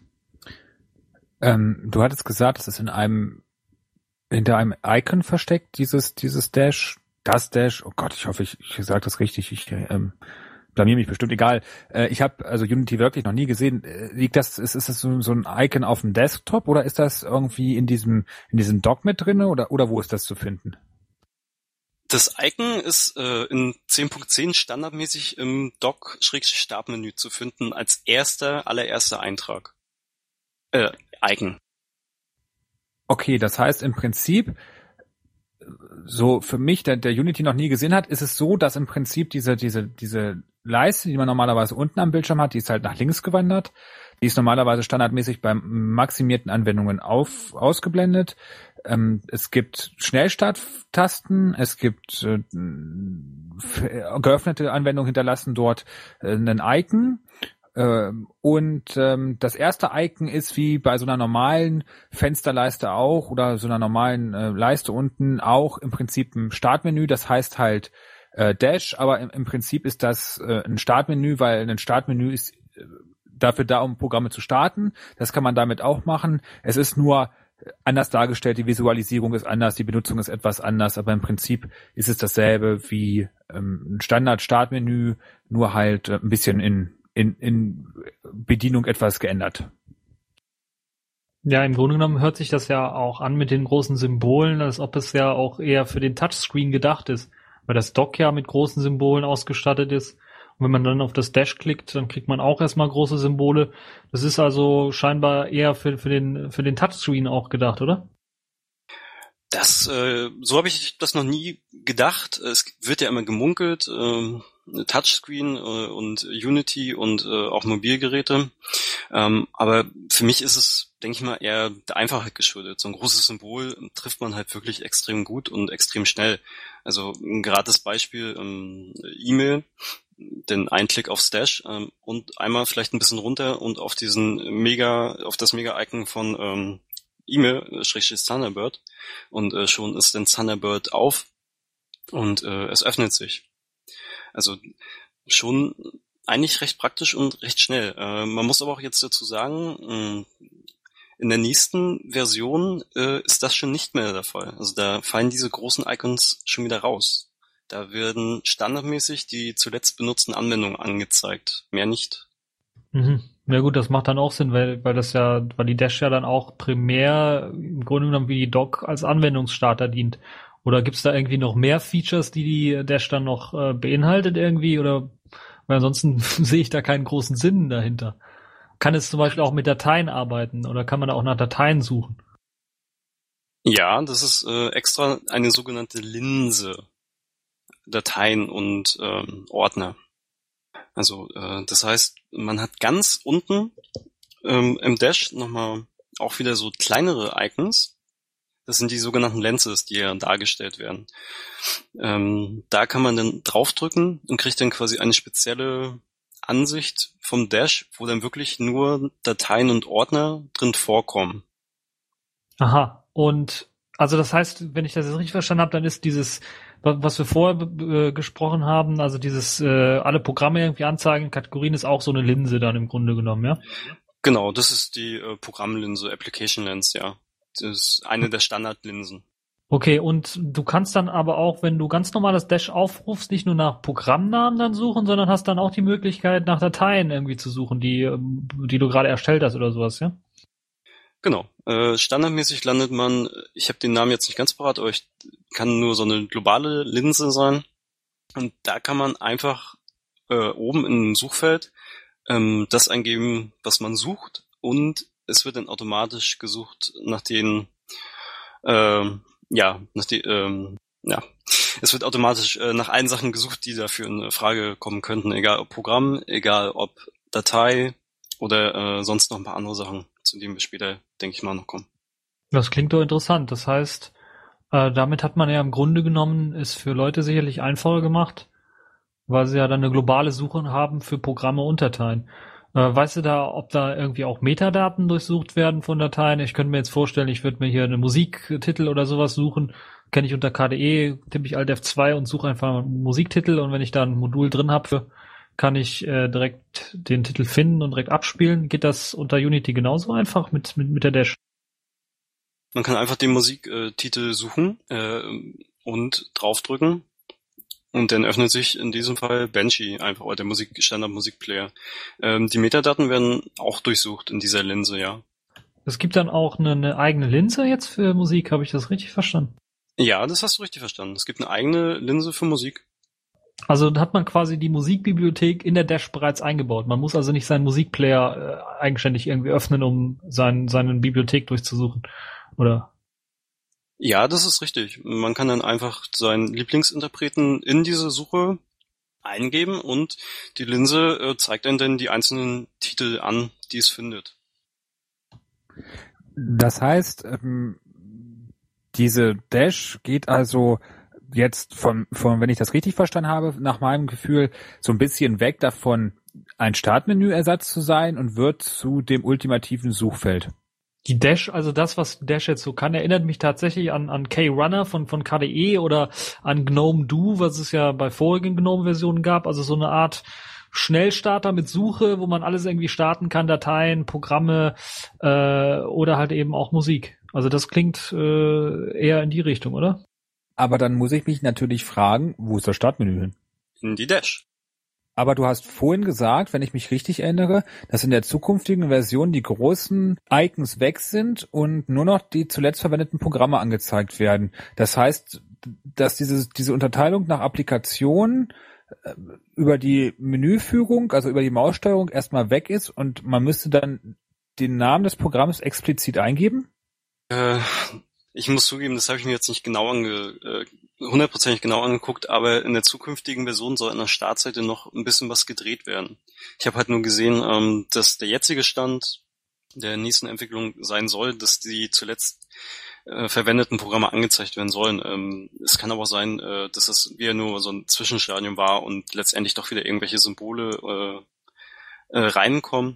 Speaker 2: Ähm, du hattest gesagt, es ist in einem hinter einem Icon versteckt, dieses dieses Dash. Das Dash, oh Gott, ich hoffe, ich, ich sage das richtig, ich ähm, blamier mich bestimmt, egal. Äh, ich habe also Unity wirklich noch nie gesehen. Äh, liegt das, ist, ist das so, so ein Icon auf dem Desktop oder ist das irgendwie in diesem in diesem Dock mit drinne oder oder wo ist das zu finden?
Speaker 3: Das Icon ist äh, in zehn Punkt zehn standardmäßig im Dock-Startmenü zu finden als erster, allererster Eintrag. Äh, Icon.
Speaker 2: Okay, das heißt im Prinzip so für mich, der, der Unity noch nie gesehen hat, ist es so, dass im Prinzip diese, diese, diese Leiste, die man normalerweise unten am Bildschirm hat, die ist halt nach links gewandert. Die ist normalerweise standardmäßig bei maximierten Anwendungen auf, ausgeblendet. Ähm, es gibt Schnellstarttasten, es gibt äh, geöffnete Anwendungen hinterlassen dort äh, einen Icon. Äh, und ähm, das erste Icon ist wie bei so einer normalen Fensterleiste auch oder so einer normalen äh, Leiste unten auch im Prinzip ein Startmenü. Das heißt halt äh, Dash, aber im, im Prinzip ist das äh, ein Startmenü, weil ein Startmenü ist äh, dafür da, um Programme zu starten. Das kann man damit auch machen. Es ist nur anders dargestellt, die Visualisierung ist anders, die Benutzung ist etwas anders, aber im Prinzip ist es dasselbe wie ähm, ein Standard-Startmenü, nur halt äh, ein bisschen in, in, in Bedienung etwas geändert.
Speaker 4: Ja, im Grunde genommen hört sich das ja auch an mit den großen Symbolen, als ob es ja auch eher für den Touchscreen gedacht ist, weil das Dock ja mit großen Symbolen ausgestattet ist. Und wenn man dann auf das Dash klickt, dann kriegt man auch erstmal große Symbole. Das ist also scheinbar eher für, für den, für den Touchscreen auch gedacht, oder?
Speaker 3: Das, äh, so habe ich das noch nie gedacht. Es wird ja immer gemunkelt, äh, Touchscreen äh, und Unity und äh, auch Mobilgeräte. Ähm, aber für mich ist es, denke ich mal, eher der Einfachheit geschuldet. So ein großes Symbol trifft man halt wirklich extrem gut und extrem schnell. Also ein gerades Beispiel, ähm, E-Mail, den einen Klick aufs Dash ähm, und einmal vielleicht ein bisschen runter und auf diesen Mega, auf das Mega-Icon von ähm, E-Mail, Schrägstrich Thunderbird, und äh, schon ist dann Thunderbird auf und äh, es öffnet sich. Also schon eigentlich recht praktisch und recht schnell. Äh, man muss aber auch jetzt dazu sagen, mh, in der nächsten Version äh, ist das schon nicht mehr der Fall. Also da fallen diese großen Icons schon wieder raus. Da werden standardmäßig die zuletzt benutzten Anwendungen angezeigt, mehr nicht.
Speaker 4: Mhm. Ja gut, das macht dann auch Sinn, weil, weil das ja, weil die Dash ja dann auch primär im Grunde genommen wie die Dock als Anwendungsstarter dient. Oder gibt's da irgendwie noch mehr Features, die die Dash dann noch äh, beinhaltet irgendwie? Oder weil ansonsten sehe ich da keinen großen Sinn dahinter. Kann es zum Beispiel auch mit Dateien arbeiten oder kann man da auch nach Dateien suchen?
Speaker 3: Ja, das ist äh, extra eine sogenannte Linse. Dateien und ähm, Ordner. Also äh, das heißt, man hat ganz unten ähm, im Dash nochmal auch wieder so kleinere Icons. Das sind die sogenannten Lenses, die ja dargestellt werden. Ähm, da kann man dann draufdrücken und kriegt dann quasi eine spezielle Ansicht vom Dash, wo dann wirklich nur Dateien und Ordner drin vorkommen.
Speaker 4: Aha, und also das heißt, wenn ich das jetzt richtig verstanden habe, dann ist dieses, was wir vorher äh, gesprochen haben, also dieses äh, alle Programme irgendwie anzeigen, Kategorien, ist auch so eine Linse dann im Grunde genommen, ja?
Speaker 3: Genau, das ist die äh, Programmlinse, Application Lens, ja. Das ist eine der Standardlinsen.
Speaker 4: Okay, und du kannst dann aber auch, wenn du ganz normal das Dash aufrufst, nicht nur nach Programmnamen dann suchen, sondern hast dann auch die Möglichkeit, nach Dateien irgendwie zu suchen, die, die du gerade erstellt hast oder sowas, ja?
Speaker 3: Genau. Äh, standardmäßig landet man, ich habe den Namen jetzt nicht ganz parat, aber ich kann nur so eine globale Linse sein. Und da kann man einfach äh, oben im Suchfeld ähm, das eingeben, was man sucht. Und es wird dann automatisch gesucht nach den, ähm, ja, nach die, ähm, ja, es wird automatisch äh, nach allen Sachen gesucht, die dafür in Frage kommen könnten. Egal ob Programm, egal ob Datei oder äh, sonst noch ein paar andere Sachen, zu denen wir später, denke ich mal, noch kommen.
Speaker 4: Das klingt doch interessant. Das heißt, äh, damit hat man ja im Grunde genommen es für Leute sicherlich einfacher gemacht, weil sie ja dann eine globale Suche haben für Programme und Dateien. Äh, weißt du da, ob da irgendwie auch Metadaten durchsucht werden von Dateien? Ich könnte mir jetzt vorstellen, ich würde mir hier einen Musiktitel oder sowas suchen. Kenne ich unter K D E, tippe ich Alt F zwei und suche einfach einen Musiktitel, und wenn ich da ein Modul drin habe, kann ich äh, direkt den Titel finden und direkt abspielen. Geht das unter Unity genauso einfach mit mit, mit der Dash?
Speaker 3: Man kann einfach den Musiktitel suchen äh, und draufdrücken. Und dann öffnet sich in diesem Fall Banshee einfach, oder der Musik, Standard-Musikplayer. Ähm, die Metadaten werden auch durchsucht in dieser Linse, ja.
Speaker 4: Es gibt dann auch eine, eine eigene Linse jetzt für Musik, habe ich das richtig verstanden?
Speaker 3: Ja, das hast du richtig verstanden. Es gibt eine eigene Linse für Musik.
Speaker 4: Also hat man quasi die Musikbibliothek in der Dash bereits eingebaut. Man muss also nicht seinen Musikplayer äh, eigenständig irgendwie öffnen, um sein, seine Bibliothek durchzusuchen, oder?
Speaker 3: Ja, das ist richtig. Man kann dann einfach seinen Lieblingsinterpreten in diese Suche eingeben und die Linse äh, zeigt einem dann die einzelnen Titel an, die es findet.
Speaker 2: Das heißt, ähm, diese Dash geht also jetzt von, von, wenn ich das richtig verstanden habe, nach meinem Gefühl so ein bisschen weg davon, ein Startmenüersatz zu sein und wird zu dem ultimativen Suchfeld.
Speaker 4: Die Dash, also das, was Dash jetzt so kann, erinnert mich tatsächlich an, an K-Runner von, von K D E oder an GNOME Do, was es ja bei vorigen GNOME-Versionen gab. Also so eine Art Schnellstarter mit Suche, wo man alles irgendwie starten kann, Dateien, Programme äh, oder halt eben auch Musik. Also das klingt äh, eher in die Richtung, oder?
Speaker 2: Aber dann muss ich mich natürlich fragen, wo ist das Startmenü hin?
Speaker 3: In die Dash.
Speaker 2: Aber du hast vorhin gesagt, wenn ich mich richtig erinnere, dass in der zukünftigen Version die großen Icons weg sind und nur noch die zuletzt verwendeten Programme angezeigt werden. Das heißt, dass diese, diese Unterteilung nach Applikation äh, über die Menüführung, also über die Maussteuerung erstmal weg ist und man müsste dann den Namen des Programms explizit eingeben?
Speaker 3: Äh, ich muss zugeben, das habe ich mir jetzt nicht genau ange, äh, hundertprozentig genau angeguckt, aber in der zukünftigen Version soll an der Startseite noch ein bisschen was gedreht werden. Ich habe halt nur gesehen, ähm, dass der jetzige Stand der nächsten Entwicklung sein soll, dass die zuletzt äh, verwendeten Programme angezeigt werden sollen. Ähm, es kann aber auch sein, äh, dass es wieder nur so ein Zwischenstadium war und letztendlich doch wieder irgendwelche Symbole äh, äh, reinkommen.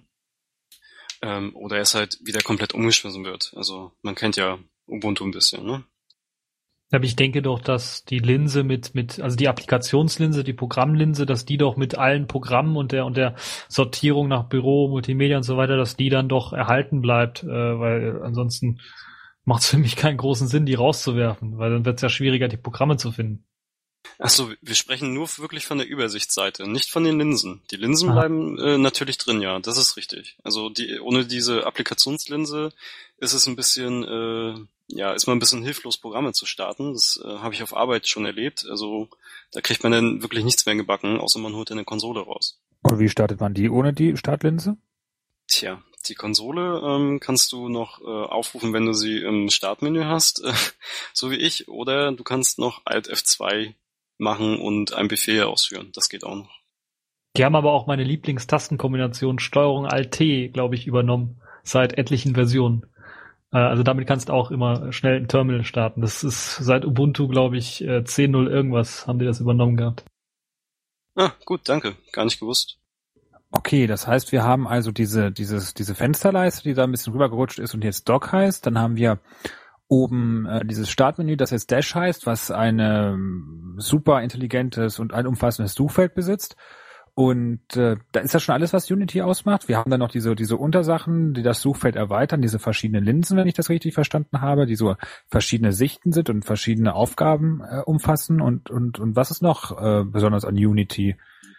Speaker 3: Ähm, oder es halt wieder komplett umgeschmissen wird. Also man kennt ja Ubuntu ein bisschen, ne?
Speaker 4: Aber ich denke doch, dass die Linse mit, mit, also die Applikationslinse, die Programmlinse, dass die doch mit allen Programmen und der, und der Sortierung nach Büro, Multimedia und so weiter, dass die dann doch erhalten bleibt, äh, weil ansonsten macht es für mich keinen großen Sinn, die rauszuwerfen, weil dann wird es ja schwieriger, die Programme zu finden.
Speaker 3: Ach so, wir sprechen nur wirklich von der Übersichtsseite, nicht von den Linsen. Die Linsen
Speaker 4: Aha.
Speaker 3: bleiben äh, natürlich drin, ja, das ist richtig. Also die, ohne diese Applikationslinse ist es ein bisschen, äh, ja, ist man ein bisschen hilflos, Programme zu starten. Das äh, habe ich auf Arbeit schon erlebt. Also da kriegt man dann wirklich nichts mehr gebacken, außer man holt eine Konsole raus.
Speaker 2: Und wie startet man die ohne die Startlinse?
Speaker 3: Tja, die Konsole ähm, kannst du noch äh, aufrufen, wenn du sie im Startmenü hast, äh, so wie ich, oder du kannst noch Alt F zwei machen und einen Befehl ausführen. Das geht auch noch.
Speaker 4: Die haben aber auch meine Lieblingstastenkombination Steuerung Alt T, glaube ich, übernommen, seit etlichen Versionen. Äh, also damit kannst du auch immer schnell ein Terminal starten. Das ist seit Ubuntu, glaube ich, äh, zehn Punkt null irgendwas haben die das übernommen gehabt.
Speaker 3: Ah, gut, danke. Gar nicht gewusst.
Speaker 2: Okay, das heißt, wir haben also diese, dieses, diese Fensterleiste, die da ein bisschen rübergerutscht ist und jetzt Dock heißt. Dann haben wir oben äh, dieses Startmenü, das jetzt Dash heißt, was ein ähm, super intelligentes und ein umfassendes Suchfeld besitzt. Und äh, da ist das schon alles, was Unity ausmacht. Wir haben dann noch diese diese Untersachen, die das Suchfeld erweitern, diese verschiedenen Linsen, wenn ich das richtig verstanden habe, die so verschiedene Sichten sind und verschiedene Aufgaben äh, umfassen. Und und und was ist noch äh, besonders an Unity?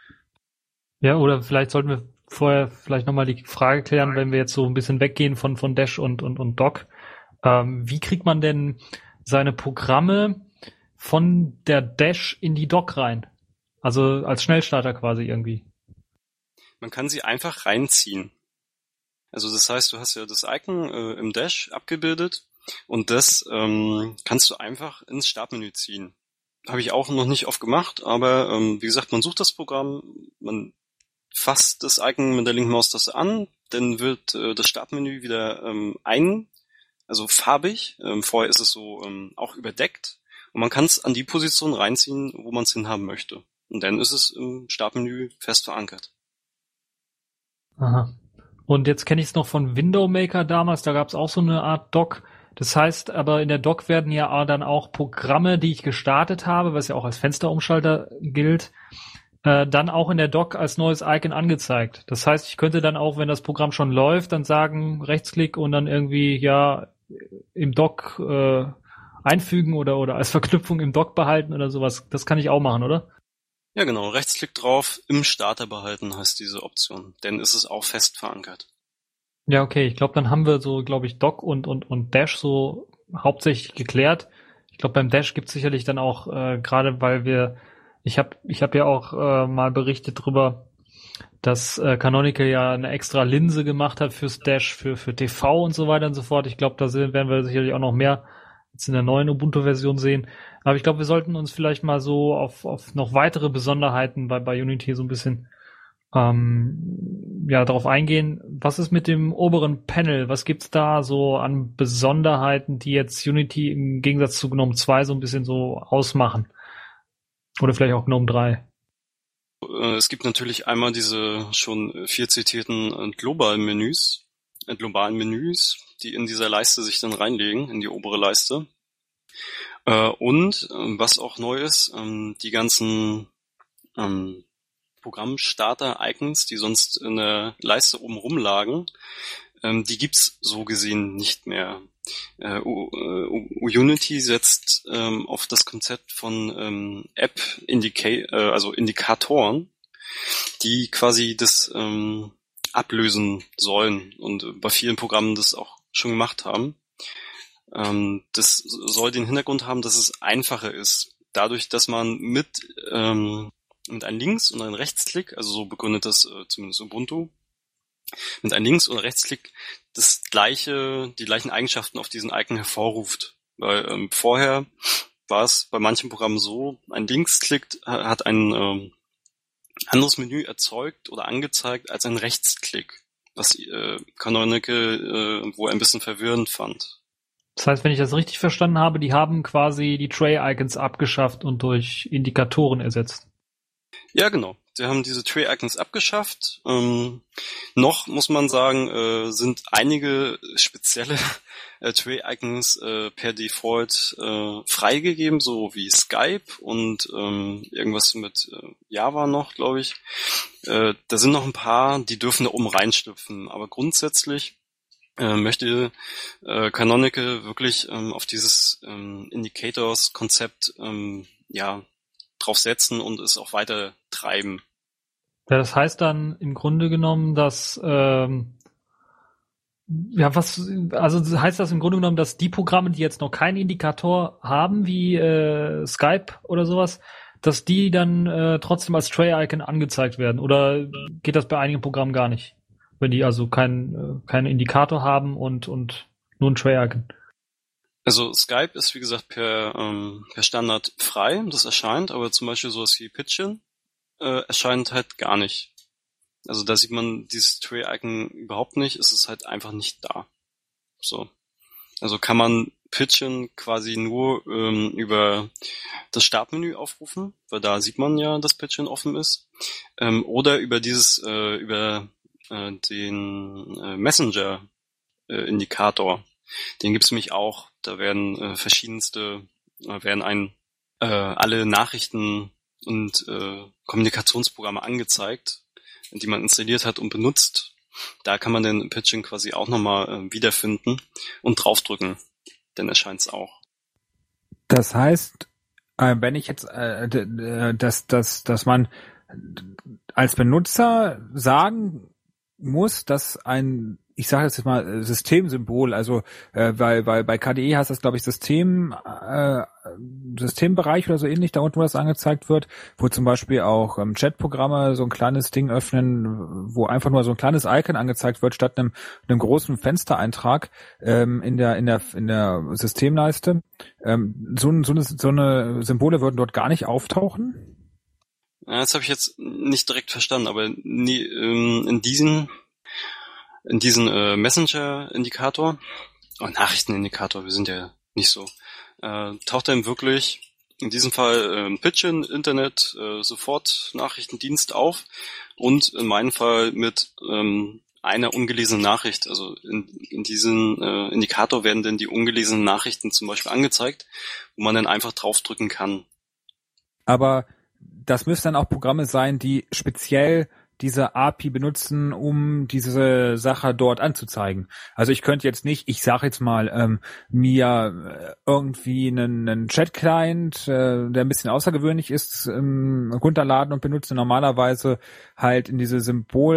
Speaker 4: Ja, oder vielleicht sollten wir vorher vielleicht nochmal die Frage klären, wenn wir jetzt so ein bisschen weggehen von von Dash und und und Dock. Ähm, wie kriegt man denn seine Programme von der Dash in die Dock rein? Also als Schnellstarter quasi irgendwie.
Speaker 3: Man kann sie einfach reinziehen. Also das heißt, du hast ja das Icon äh, im Dash abgebildet und das ähm, kannst du einfach ins Startmenü ziehen. Habe ich auch noch nicht oft gemacht, aber ähm, wie gesagt, man sucht das Programm, man fasst das Icon mit der linken Maustaste an, dann wird äh, das Startmenü wieder ähm, ein, also farbig. Ähm, vorher ist es so ähm, auch überdeckt und man kann es an die Position reinziehen, wo man es hinhaben möchte. Und dann ist es im Startmenü fest verankert.
Speaker 4: Aha. Und jetzt kenne ich es noch von Window Maker damals, da gab es auch so eine Art Dock. Das heißt, aber in der Dock werden ja dann auch Programme, die ich gestartet habe, was ja auch als Fensterumschalter gilt, äh, dann auch in der Dock als neues Icon angezeigt. Das heißt, ich könnte dann auch, wenn das Programm schon läuft, dann sagen, Rechtsklick und dann irgendwie ja im Dock äh, einfügen oder oder als Verknüpfung im Dock behalten oder sowas. Das kann ich auch machen, oder?
Speaker 3: Ja genau, Rechtsklick drauf, im Starter behalten heißt diese Option. Dann ist es auch fest verankert.
Speaker 4: Ja, okay. Ich glaube, dann haben wir so, glaube ich, Dock und und und Dash so hauptsächlich geklärt. Ich glaube, beim Dash gibt es sicherlich dann auch, äh, gerade weil wir, ich habe ich hab ja auch äh, mal berichtet drüber, dass äh, Canonical ja eine extra Linse gemacht hat fürs Dash, für für T V und so weiter und so fort. Ich glaube, da sind, werden wir sicherlich auch noch mehr jetzt in der neuen Ubuntu-Version sehen. Aber ich glaube, wir sollten uns vielleicht mal so auf, auf noch weitere Besonderheiten bei, bei Unity so ein bisschen ähm, ja, darauf eingehen. Was ist mit dem oberen Panel? Was gibt's da so an Besonderheiten, die jetzt Unity im Gegensatz zu GNOME zwei so ein bisschen so ausmachen? Oder vielleicht auch GNOME drei?
Speaker 3: Es gibt natürlich einmal diese schon viel zitierten globalen Menüs, äh, globalen Menüs, die in dieser Leiste sich dann reinlegen, in die obere Leiste. Äh, und, äh, was auch neu ist, ähm, die ganzen ähm, Programmstarter-Icons, die sonst in der Leiste oben rumlagen, ähm, die gibt's so gesehen nicht mehr. Uh, uh, Unity setzt ähm, auf das Konzept von ähm, App Indica- äh, also Indikatoren, die quasi das ähm, ablösen sollen und bei vielen Programmen das auch schon gemacht haben. Ähm, das soll den Hintergrund haben, dass es einfacher ist. Dadurch, dass man mit ähm, mit einem Links- und einem Rechtsklick, also so begründet das äh, zumindest Ubuntu, mit einem Links- oder Rechtsklick das gleiche, die gleichen Eigenschaften auf diesen Icon hervorruft. Weil ähm, vorher war es bei manchen Programmen so, ein Linksklick hat ein ähm, anderes Menü erzeugt oder angezeigt als ein Rechtsklick, was äh, Canonical äh, wohl ein bisschen verwirrend fand.
Speaker 4: Das heißt, wenn ich das richtig verstanden habe, die haben quasi die Tray-Icons abgeschafft und durch Indikatoren ersetzt.
Speaker 3: Ja, genau. Sie haben diese Tray-Icons abgeschafft. Ähm, noch, muss man sagen, äh, sind einige spezielle äh, Tray-Icons äh, per Default äh, freigegeben, so wie Skype und ähm, irgendwas mit äh, Java noch, glaube ich. Äh, da sind noch ein paar, die dürfen da oben reinschlüpfen. Aber grundsätzlich äh, möchte äh, Canonical wirklich ähm, auf dieses ähm, Indicators-Konzept ähm, ja drauf setzen und es auch weiter treiben.
Speaker 4: Ja, das heißt dann im Grunde genommen, dass ähm, ja was also heißt das im Grunde genommen, dass die Programme, die jetzt noch keinen Indikator haben, wie äh, Skype oder sowas, dass die dann äh, trotzdem als Tray-Icon angezeigt werden? Oder geht das bei einigen Programmen gar nicht, wenn die also keinen äh, keinen Indikator haben und und nur ein Tray-Icon?
Speaker 3: Also Skype ist wie gesagt per ähm, per Standard frei, das erscheint, aber zum Beispiel sowas wie Pidgin äh, erscheint halt gar nicht. Also da sieht man dieses Tray-Icon überhaupt nicht, es ist halt einfach nicht da. So, also kann man Pidgin quasi nur ähm, über das Startmenü aufrufen, weil da sieht man ja, dass Pidgin offen ist, ähm, oder über dieses äh, über äh, den äh, Messenger-Indikator. Den gibt's nämlich auch. Da werden äh, verschiedenste, äh, werden ein äh, alle Nachrichten und äh, Kommunikationsprogramme angezeigt, die man installiert hat und benutzt. Da kann man den Pidgin quasi auch nochmal äh, wiederfinden und draufdrücken. Dann erscheint's auch.
Speaker 2: Das heißt, äh, wenn ich jetzt, äh, d- d- dass, dass, dass man als Benutzer sagen muss, dass ein, ich sage jetzt mal Systemsymbol, also äh, weil, weil bei K D E heißt das, glaube ich, System äh, Systembereich oder so ähnlich, da unten, wo das angezeigt wird, wo zum Beispiel auch ähm, Chatprogramme so ein kleines Ding öffnen, wo einfach nur so ein kleines Icon angezeigt wird, statt einem, einem großen Fenstereintrag ähm, in der in der in der Systemleiste. Ähm, so, so, eine, so eine Symbole würden dort gar nicht auftauchen.
Speaker 3: Ja, das habe ich jetzt nicht direkt verstanden, aber nie, ähm, in diesen in diesen äh, Messenger-Indikator, oh, Nachrichtenindikator, wir sind ja nicht so, äh, taucht dann wirklich in diesem Fall äh, Pidgin, Internet, äh, sofort Nachrichtendienst auf und in meinem Fall mit ähm, einer ungelesenen Nachricht. Also in, in diesen äh, Indikator werden dann die ungelesenen Nachrichten zum Beispiel angezeigt, wo man dann einfach draufdrücken kann.
Speaker 2: Aber das müssen dann auch Programme sein, die speziell diese A P I benutzen, um diese Sache dort anzuzeigen. Also ich könnte jetzt nicht, ich sage jetzt mal, ähm, mir irgendwie einen, einen Chat-Client, äh, der ein bisschen außergewöhnlich ist, ähm, runterladen und benutze normalerweise halt in diese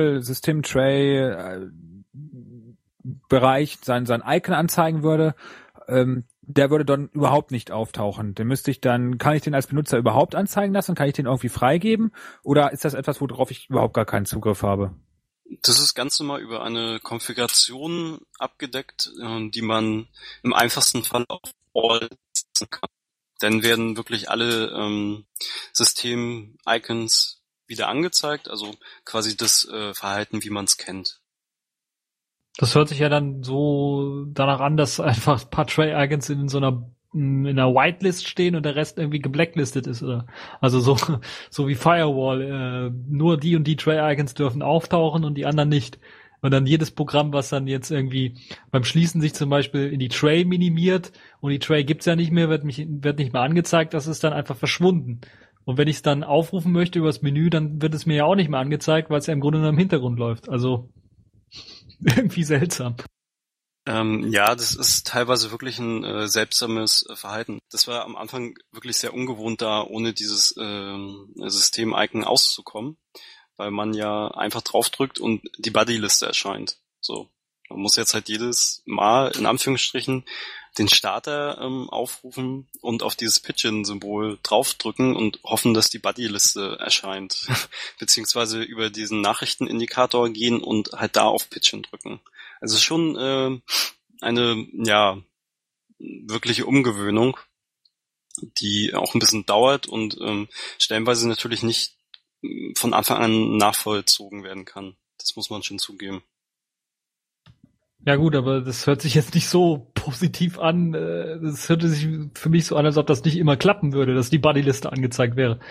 Speaker 2: Symbol-System-Tray-Bereich sein, sein Icon anzeigen würde. Ähm, der würde dann überhaupt nicht auftauchen. Den müsste ich dann, kann ich den als Benutzer überhaupt anzeigen lassen? Kann ich den irgendwie freigeben? Oder ist das etwas, worauf ich überhaupt gar keinen Zugriff habe?
Speaker 3: Das ist ganz normal über eine Konfiguration abgedeckt, die man im einfachsten Fall auf All kann. Dann werden wirklich alle ähm, System-Icons wieder angezeigt, also quasi das äh, Verhalten, wie man es kennt.
Speaker 4: Das hört sich ja dann so danach an, dass einfach ein paar Tray-Icons in so einer in einer Whitelist stehen und der Rest irgendwie geblacklistet ist, oder? Also so so wie Firewall, äh, nur die und die Tray-Icons dürfen auftauchen und die anderen nicht. Und dann jedes Programm, was dann jetzt irgendwie beim Schließen sich zum Beispiel in die Tray minimiert und die Tray gibt's ja nicht mehr, wird mich wird nicht mehr angezeigt, das ist dann einfach verschwunden. Und wenn ich es dann aufrufen möchte übers Menü, dann wird es mir ja auch nicht mehr angezeigt, weil es ja im Grunde nur im Hintergrund läuft. Also irgendwie seltsam.
Speaker 3: Ähm, ja, das ist teilweise wirklich ein äh, seltsames äh, Verhalten. Das war am Anfang wirklich sehr ungewohnt, da ohne dieses ähm, System-Icon auszukommen, weil man ja einfach draufdrückt und die Buddy-Liste erscheint. So, man muss jetzt halt jedes Mal in Anführungsstrichen den Starter ähm, aufrufen und auf dieses Pigeon-Symbol draufdrücken und hoffen, dass die Buddy-Liste erscheint, beziehungsweise über diesen Nachrichtenindikator gehen und halt da auf Pigeon drücken. Also schon äh, eine, ja, wirkliche Umgewöhnung, die auch ein bisschen dauert und ähm, stellenweise natürlich nicht von Anfang an nachvollzogen werden kann. Das muss man schon zugeben.
Speaker 4: Ja gut, aber das hört sich jetzt nicht so positiv an. Das hörte sich für mich so an, als ob das nicht immer klappen würde, dass die Buddy-Liste angezeigt wäre.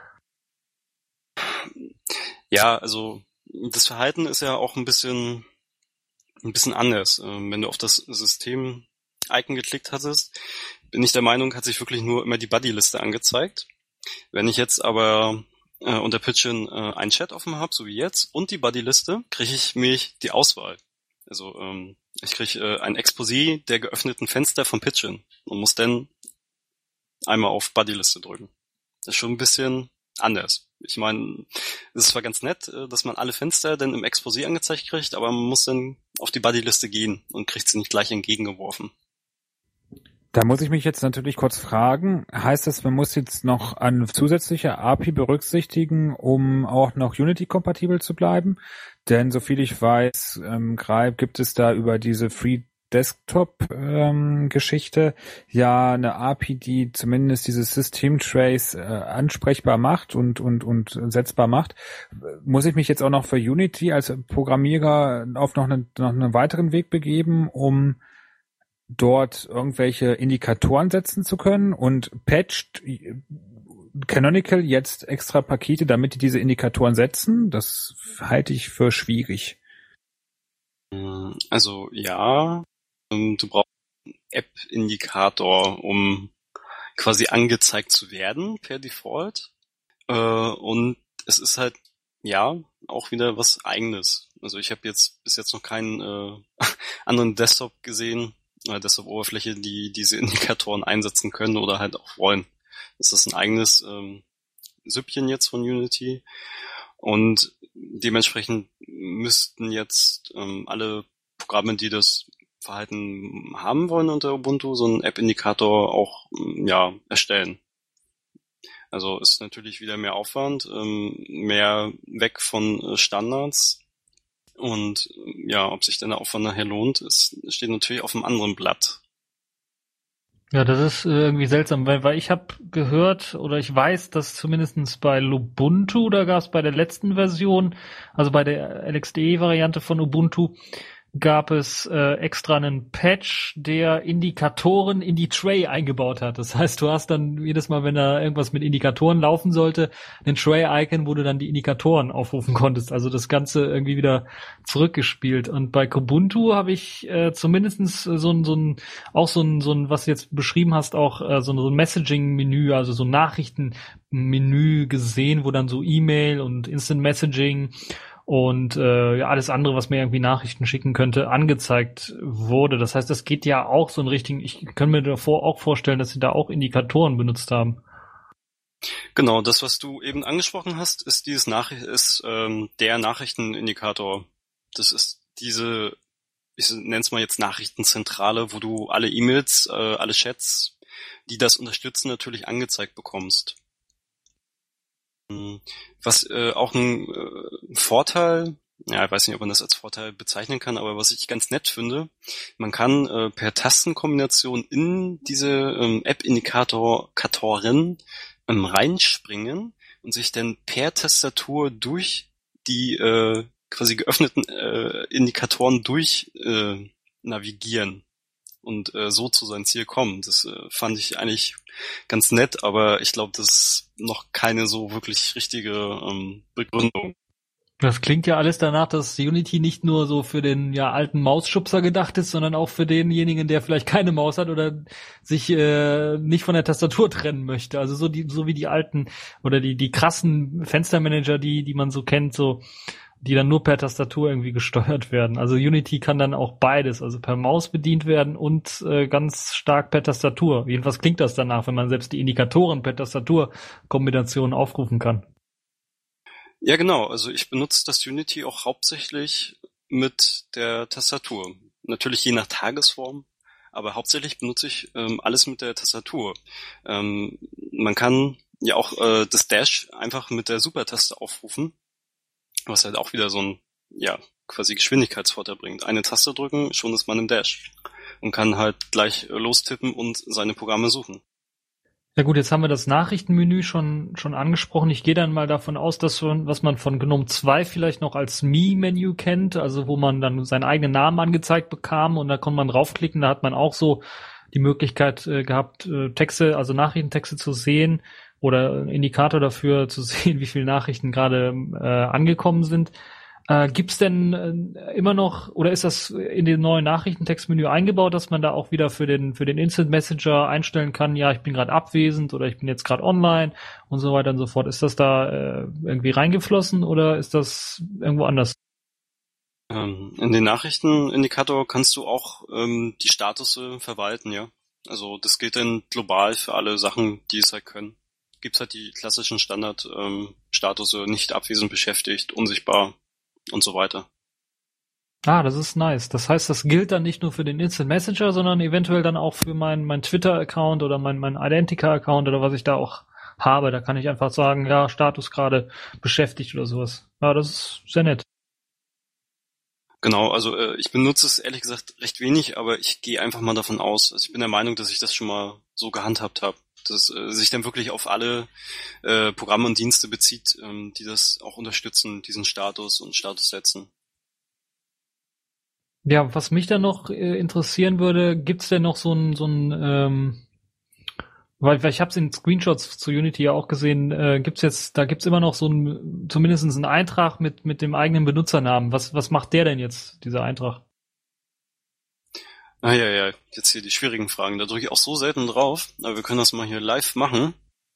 Speaker 3: Ja, also das Verhalten ist ja auch ein bisschen ein bisschen anders. Wenn du auf das System-Icon geklickt hattest, bin ich der Meinung, hat sich wirklich nur immer die Buddy-Liste angezeigt. Wenn ich jetzt aber äh, unter Pigeon äh, einen Chat offen habe, so wie jetzt, und die Buddy-Liste, kriege ich mich die Auswahl. Also ähm, ich kriege äh, ein Exposé der geöffneten Fenster von Pigeon und muss dann einmal auf Buddy-Liste drücken. Das ist schon ein bisschen anders. Ich meine, es ist zwar ganz nett, dass man alle Fenster dann im Exposé angezeigt kriegt, aber man muss dann auf die Buddy-Liste gehen und kriegt sie nicht gleich entgegengeworfen.
Speaker 2: Da muss ich mich jetzt natürlich kurz fragen, heißt das, man muss jetzt noch eine zusätzliche A P I berücksichtigen, um auch noch Unity-kompatibel zu bleiben? Denn soviel ich weiß, ähm, gibt es da über diese Free Desktop-Geschichte ähm, ja eine A P I, die zumindest dieses System-Trace äh, ansprechbar macht und und und setzbar macht. Muss ich mich jetzt auch noch für Unity als Programmierer auf noch, eine, noch einen weiteren Weg begeben, um dort irgendwelche Indikatoren setzen zu können, und patcht Canonical jetzt extra Pakete, damit die diese Indikatoren setzen? Das halte ich für schwierig.
Speaker 3: Also ja, du brauchst einen App-Indikator, um quasi angezeigt zu werden per Default. Und es ist halt, ja, auch wieder was Eigenes. Also ich habe jetzt bis jetzt noch keinen äh, anderen Desktop gesehen, äh, Desktop-Oberfläche, die diese Indikatoren einsetzen können oder halt auch wollen. Das ist ein eigenes ähm, Süppchen jetzt von Unity. Und dementsprechend müssten jetzt ähm, alle Programme, die das Verhalten haben wollen unter Ubuntu, so einen App-Indikator auch ja erstellen. Also ist natürlich wieder mehr Aufwand, ähm, mehr weg von äh, Standards. Und ja, ob sich dann der Aufwand nachher lohnt, ist, steht natürlich auf einem anderen Blatt.
Speaker 4: Ja, das ist irgendwie seltsam, weil, weil ich habe gehört oder ich weiß, dass zumindestens bei Lubuntu, da gab es bei der letzten Version, also bei der L X D E-Variante von Ubuntu, gab es äh, extra einen Patch, der Indikatoren in die Tray eingebaut hat. Das heißt, du hast dann jedes Mal, wenn da irgendwas mit Indikatoren laufen sollte, ein Tray-Icon, wo du dann die Indikatoren aufrufen konntest. Also das Ganze irgendwie wieder zurückgespielt. Und bei Kubuntu habe ich äh, zumindestens so ein, so ein, auch so ein, so ein, was du jetzt beschrieben hast, auch äh, so ein, so ein Messaging-Menü, also so ein Nachrichtenmenü gesehen, wo dann so E-Mail und Instant Messaging und äh, ja, alles andere, was mir irgendwie Nachrichten schicken könnte, angezeigt wurde. Das heißt, das geht ja auch so in Richtung, ich kann mir davor auch vorstellen, dass sie da auch Indikatoren benutzt haben.
Speaker 3: Genau, das, was du eben angesprochen hast, ist dieses Nachricht ist ähm, der Nachrichtenindikator. Das ist diese, ich nenne es mal jetzt Nachrichtenzentrale, wo du alle E-Mails, äh, alle Chats, die das unterstützen, natürlich angezeigt bekommst. Was äh, auch ein äh, Vorteil ja, ich weiß nicht, ob man das als Vorteil bezeichnen kann, aber was ich ganz nett finde, man kann äh, per Tastenkombination in diese ähm, App-Indikator-Katoren ähm, reinspringen und sich dann per Tastatur durch die äh, quasi geöffneten äh, Indikatoren durch äh, navigieren und äh, so zu seinem Ziel kommen. Das äh, fand ich eigentlich ganz nett, aber ich glaube, das ist noch keine so wirklich richtige ähm, Begründung.
Speaker 4: Das klingt ja alles danach, dass Unity nicht nur so für den ja alten Mausschubser gedacht ist, sondern auch für denjenigen, der vielleicht keine Maus hat oder sich äh, nicht von der Tastatur trennen möchte. Also so die so wie die alten oder die die krassen Fenstermanager, die die man so kennt, so die dann nur per Tastatur irgendwie gesteuert werden. Also Unity kann dann auch beides, also per Maus bedient werden und äh, ganz stark per Tastatur. Jedenfalls klingt das danach, wenn man selbst die Indikatoren per Tastaturkombination aufrufen kann.
Speaker 3: Ja, genau. Also ich benutze das Unity auch hauptsächlich mit der Tastatur. Natürlich je nach Tagesform, aber hauptsächlich benutze ich ähm, alles mit der Tastatur. Ähm, man kann ja auch äh, das Dash einfach mit der Supertaste aufrufen, was halt auch wieder so ein, ja, quasi Geschwindigkeitsvorteil bringt. Eine Taste drücken, schon ist man im Dash und kann halt gleich äh, lostippen und seine Programme suchen.
Speaker 4: Ja gut, jetzt haben wir das Nachrichtenmenü schon schon angesprochen. Ich gehe dann mal davon aus, dass schon, was man von GNOME zwei vielleicht noch als Me-Menü kennt, also wo man dann seinen eigenen Namen angezeigt bekam und da konnte man draufklicken, da hat man auch so die Möglichkeit äh, gehabt, äh, Texte, also Nachrichtentexte zu sehen oder einen Indikator dafür zu sehen, wie viele Nachrichten gerade äh, angekommen sind. Äh, gibt's denn äh, immer noch, oder ist das in den neuen Nachrichtentextmenü eingebaut, dass man da auch wieder für den für den Instant Messenger einstellen kann, ja, ich bin gerade abwesend oder ich bin jetzt gerade online und so weiter und so fort. Ist das da äh, irgendwie reingeflossen oder ist das irgendwo anders?
Speaker 3: Ähm, in den Nachrichtenindikator kannst du auch ähm, die Statusse verwalten, ja. Also das gilt dann global für alle Sachen, die es halt können. Gibt's halt die klassischen Standard-Statusse, ähm, nicht abwesend, beschäftigt, unsichtbar und so weiter.
Speaker 4: Ah, das ist nice. Das heißt, das gilt dann nicht nur für den Instant Messenger, sondern eventuell dann auch für mein, mein Twitter-Account oder mein, mein Identica-Account oder was ich da auch habe. Da kann ich einfach sagen, ja, Status gerade beschäftigt oder sowas. Ja, das ist sehr nett.
Speaker 3: Genau, also äh, ich benutze es ehrlich gesagt recht wenig, aber ich gehe einfach mal davon aus. Also ich bin der Meinung, dass ich das schon mal so gehandhabt habe, dass äh, sich dann wirklich auf alle äh, Programme und Dienste bezieht, ähm, die das auch unterstützen, diesen Status und Status setzen.
Speaker 4: Ja, was mich dann noch äh, interessieren würde, gibt's denn noch so ein, so ein, ähm, weil, weil ich habe es in Screenshots zu Unity ja auch gesehen, äh, gibt's jetzt, da gibt's immer noch so ein, zumindest einen Eintrag mit mit dem eigenen Benutzernamen. Was was macht der denn jetzt, dieser Eintrag?
Speaker 3: Ah ja, ja, jetzt hier die schwierigen Fragen. Da drücke ich auch so selten drauf, aber wir können das mal hier live machen.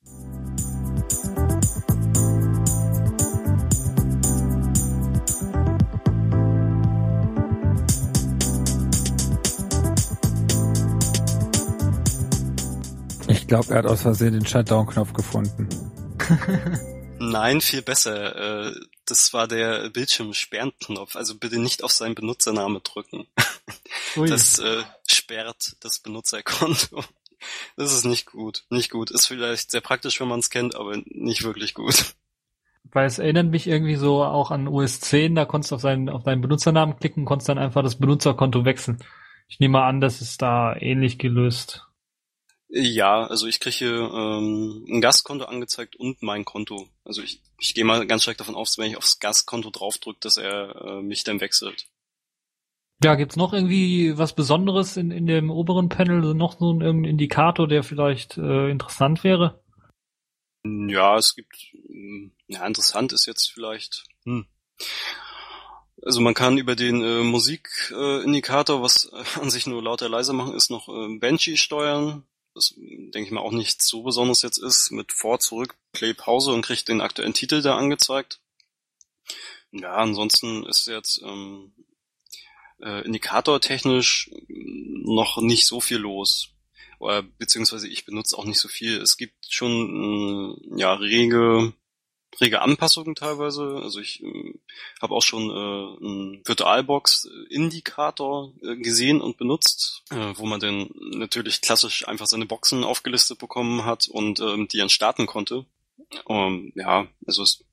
Speaker 2: Ich glaube, er hat aus Versehen den Shutdown-Knopf gefunden.
Speaker 3: Nein, viel besser. Äh, das war der Bildschirmsperren-Knopf. Also bitte nicht auf seinen Benutzername drücken.
Speaker 4: Ui.
Speaker 3: Das äh, sperrt das Benutzerkonto. Das ist nicht gut. Nicht gut. Ist vielleicht sehr praktisch, wenn man es kennt, aber nicht wirklich gut.
Speaker 4: Weil es erinnert mich irgendwie so auch an O S zehn, da konntest du auf seinen, auf deinen Benutzernamen klicken, konntest dann einfach das Benutzerkonto wechseln. Ich nehme mal an, das ist da ähnlich gelöst.
Speaker 3: Ja, also ich kriege ähm, ein Gastkonto angezeigt und mein Konto. Also ich, ich gehe mal ganz stark davon aus, wenn ich aufs Gastkonto draufdrücke, dass er äh, mich dann wechselt.
Speaker 4: Ja, gibt's noch irgendwie was Besonderes in, in dem oberen Panel, so noch so ein irgendein Indikator, der vielleicht äh, interessant wäre?
Speaker 3: Ja, es gibt, ja, interessant ist jetzt vielleicht, hm. Also man kann über den äh, Musikindikator, äh, was äh, an sich nur lauter leiser machen ist, noch äh, Banshee steuern. Das denke ich mal auch nicht so besonders jetzt ist, mit vor, zurück, Play, Pause und kriegt den aktuellen Titel da angezeigt. Ja, ansonsten ist jetzt ähm, äh, indikatortechnisch noch nicht so viel los. Oder beziehungsweise ich benutze auch nicht so viel. Es gibt schon äh, ja rege rege Anpassungen teilweise. Also ich äh, habe auch schon äh, einen VirtualBox-Indikator äh, gesehen und benutzt, äh, wo man dann natürlich klassisch einfach seine Boxen aufgelistet bekommen hat und ähm, die dann starten konnte. Ähm, ja, also es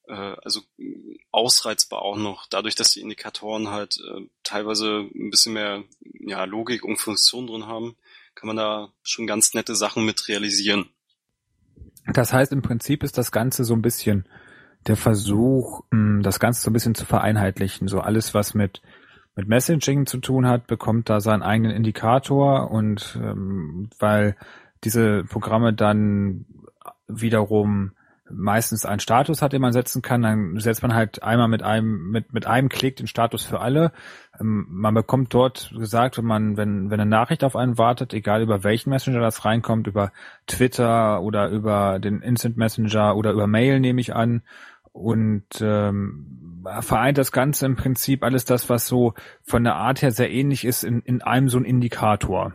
Speaker 3: äh, also ausreizbar auch noch, dadurch, dass die Indikatoren halt äh, teilweise ein bisschen mehr ja, Logik und Funktion drin haben, kann man da schon ganz nette Sachen mit realisieren.
Speaker 2: Das heißt, im Prinzip ist das Ganze so ein bisschen der Versuch, das Ganze so ein bisschen zu vereinheitlichen. So alles, was mit mit Messaging zu tun hat, bekommt da seinen eigenen Indikator, und ähm, weil diese Programme dann wiederum meistens einen Status hat, den man setzen kann, dann setzt man halt einmal mit einem mit mit einem Klick den Status für alle. Ähm, man bekommt dort gesagt, wenn man wenn wenn eine Nachricht auf einen wartet, egal über welchen Messenger das reinkommt, über Twitter oder über den Instant Messenger oder über Mail, nehme ich an, und ähm, vereint das Ganze im Prinzip alles das, was so von der Art her sehr ähnlich ist, in in einem so ein Indikator.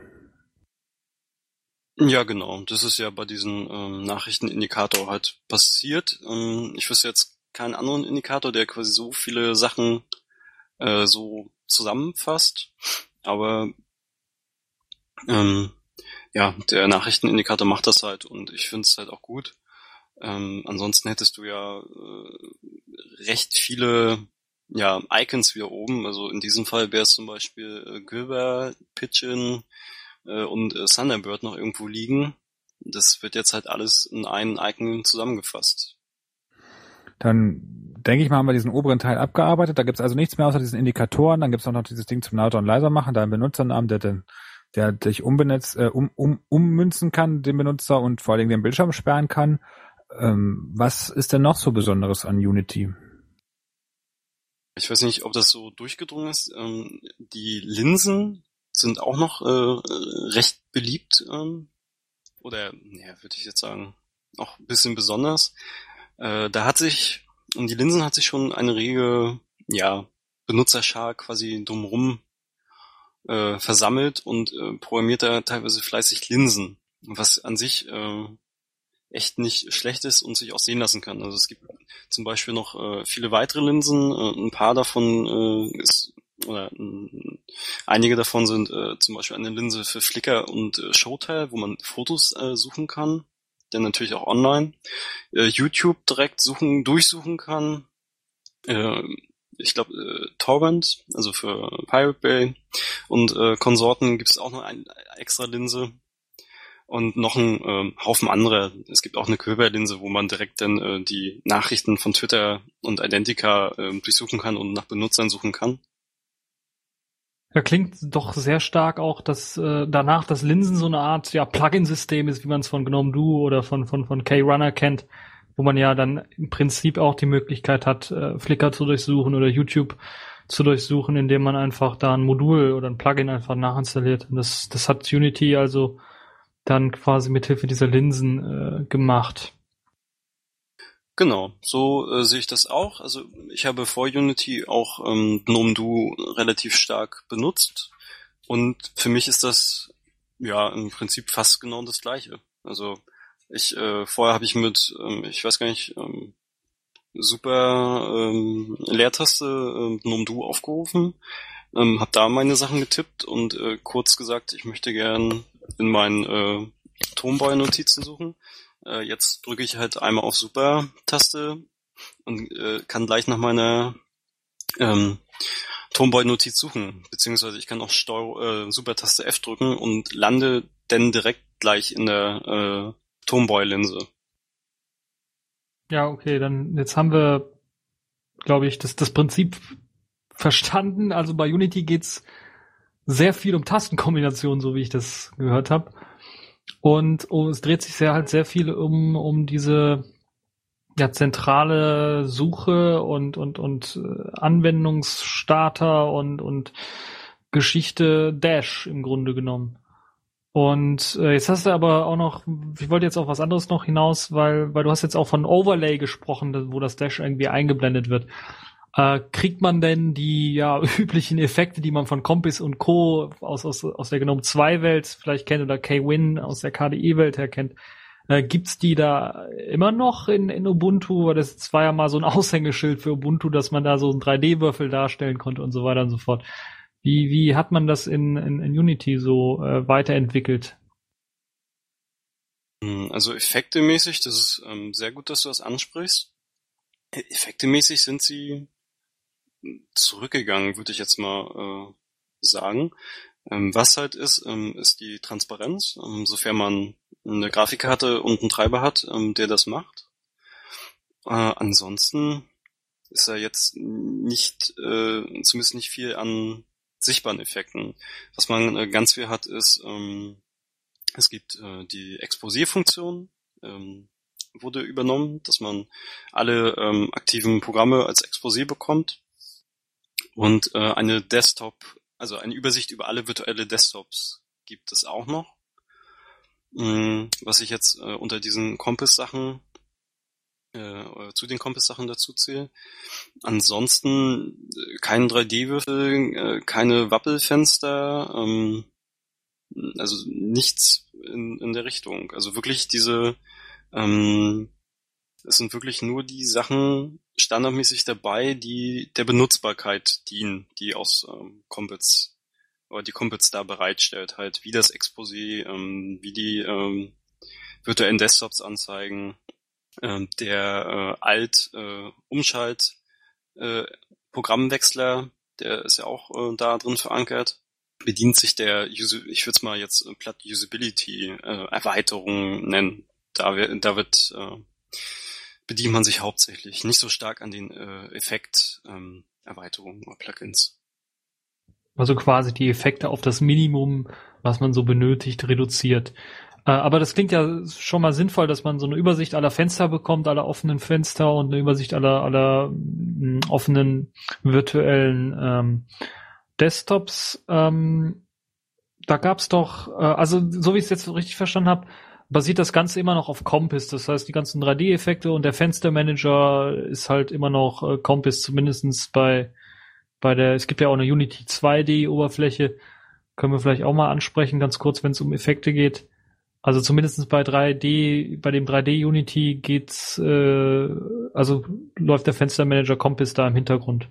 Speaker 3: Ja, genau. Das ist ja bei diesen ähm, Nachrichtenindikator halt passiert. Ähm, ich wüsste jetzt keinen anderen Indikator, der quasi so viele Sachen äh, so zusammenfasst. Aber ähm, ja, der Nachrichtenindikator macht das halt, und ich finde es halt auch gut. Ähm, ansonsten hättest du ja äh, recht viele ja Icons wieder oben. Also in diesem Fall wäre es zum Beispiel äh, Gilbert, Pigeon und äh, Thunderbird noch irgendwo liegen. Das wird jetzt halt alles in einen Icon zusammengefasst.
Speaker 2: Dann denke ich mal, haben wir diesen oberen Teil abgearbeitet. Da gibt's also nichts mehr außer diesen Indikatoren. Dann gibt's auch noch dieses Ding zum lauter und leiser machen, deinen Benutzernamen, der den, der dich umbenetzt, äh, um, um, ummünzen kann, den Benutzer, und vor allem den Bildschirm sperren kann. Ähm, was ist denn noch so Besonderes an Unity?
Speaker 3: Ich weiß nicht, ob das so durchgedrungen ist. Ähm, die Linsen sind auch noch äh, recht beliebt, ähm, oder ja, würde ich jetzt sagen, auch ein bisschen besonders. Äh, da hat sich, um die Linsen hat sich schon eine rege, ja, Benutzerschar quasi drumherum äh, versammelt und äh, programmiert da teilweise fleißig Linsen, was an sich äh, echt nicht schlecht ist und sich auch sehen lassen kann. Also es gibt zum Beispiel noch äh, viele weitere Linsen, äh, ein paar davon äh, ist oder äh, einige davon sind äh, zum Beispiel eine Linse für Flickr und äh, Showtime, wo man Fotos äh, suchen kann, dann natürlich auch online. Äh, YouTube direkt suchen, durchsuchen kann. Äh, ich glaube äh, Torrent, also für Pirate Bay und äh, Konsorten gibt es auch noch eine extra Linse. Und noch ein äh, Haufen anderer. Es gibt auch eine Köber-Linse, wo man direkt dann äh, die Nachrichten von Twitter und Identica äh, durchsuchen kann und nach Benutzern suchen kann.
Speaker 4: Ja, klingt doch sehr stark auch, dass äh, danach das Linsen so eine Art ja Plugin-System ist, wie man es von GNOME Duo oder von von von K-Runner kennt, wo man ja dann im Prinzip auch die Möglichkeit hat, äh, Flickr zu durchsuchen oder YouTube zu durchsuchen, indem man einfach da ein Modul oder ein Plugin einfach nachinstalliert. Und das das hat Unity also dann quasi mithilfe dieser Linsen äh, gemacht.
Speaker 3: Genau, so äh, sehe ich das auch. Also ich habe vor Unity auch ähm, GNOME Duo relativ stark benutzt, und für mich ist das ja im Prinzip fast genau das Gleiche. Also ich äh, vorher habe ich mit, ähm, ich weiß gar nicht, ähm, super ähm, Leertaste äh, GNOME Duo aufgerufen, ähm, habe da meine Sachen getippt und äh, kurz gesagt, ich möchte gern in meinen äh, Tomboy-Notizen suchen. Äh, jetzt drücke ich halt einmal auf Super-Taste und äh, kann gleich nach meiner ähm, Tomboy-Notiz suchen, beziehungsweise ich kann auch Steuer, äh, Super-Taste F drücken und lande dann direkt gleich in der äh, Tomboy-Linse.
Speaker 4: Ja, okay, dann jetzt haben wir, glaube ich, das, das Prinzip verstanden. Also bei Unity geht's sehr viel um Tastenkombinationen, so wie ich das gehört habe. Und oh, es dreht sich sehr halt sehr viel um um diese ja zentrale Suche und und und äh, Anwendungsstarter und und Geschichte Dash im Grunde genommen. Und äh, jetzt hast du aber auch noch, ich wollte jetzt auf was anderes noch hinaus, weil weil du hast jetzt auch von Overlay gesprochen, wo das Dash irgendwie eingeblendet wird. Äh, kriegt man denn die ja üblichen Effekte, die man von Compiz und Co. aus aus aus der GNOME zwei Welt vielleicht kennt oder Kwin aus der K D E Welt her kennt, äh, gibt's die da immer noch in in Ubuntu? Weil das war ja mal so ein Aushängeschild für Ubuntu, dass man da so einen drei D Würfel darstellen konnte und so weiter und so fort. Wie wie hat man das in in, in Unity so äh, weiterentwickelt?
Speaker 3: Also effektemäßig, das ist ähm, sehr gut, dass du das ansprichst. Effektemäßig sind sie zurückgegangen, würde ich jetzt mal äh, sagen. Ähm, was halt ist, ähm, ist die Transparenz, ähm, sofern man eine Grafikkarte und einen Treiber hat, ähm, der das macht. Äh, ansonsten ist da jetzt nicht, äh, zumindest nicht viel an sichtbaren Effekten. Was man äh, ganz viel hat, ist, ähm, es gibt äh, die Exposé-Funktion, ähm, wurde übernommen, dass man alle ähm, aktiven Programme als Exposé bekommt und äh, eine Desktop, also eine Übersicht über alle virtuelle Desktops gibt es auch noch. Ähm, was ich jetzt äh, unter diesen Compass-Sachen äh, zu den Compass-Sachen dazu zähle. Ansonsten äh, kein drei D-Würfel, äh, keine Wappelfenster, ähm, also nichts in, in der Richtung. Also wirklich diese, ähm, es sind wirklich nur die Sachen standardmäßig dabei, die der Benutzbarkeit dienen, die aus ähm, Compass oder die Compass da bereitstellt, halt wie das Exposé, ähm, wie die ähm, virtuellen Desktops anzeigen, ähm, der äh, Alt äh, Umschalt äh, Programmwechsler, der ist ja auch äh, da drin verankert, bedient sich der, User, ich würde es mal jetzt äh, platt Usability-Erweiterung äh, nennen. Da, da wird äh, bedient man sich hauptsächlich, nicht so stark an den äh, Effekt-Erweiterungen ähm, oder Plugins.
Speaker 4: Also quasi die Effekte auf das Minimum, was man so benötigt, reduziert. Äh, aber das klingt ja schon mal sinnvoll, dass man so eine Übersicht aller Fenster bekommt, aller offenen Fenster und eine Übersicht aller, aller mh, offenen virtuellen ähm, Desktops. Ähm, da gab's doch, äh, also so wie ich es jetzt richtig verstanden habe, basiert das Ganze immer noch auf Compass. Das heißt, die ganzen drei D-Effekte und der Fenstermanager ist halt immer noch äh, Compass, zumindestens bei bei der, es gibt ja auch eine Unity zwei D-Oberfläche, können wir vielleicht auch mal ansprechen, ganz kurz, wenn es um Effekte geht. Also zumindest bei drei D, bei dem drei D Unity geht's, äh, also läuft der Fenstermanager Compass da im Hintergrund.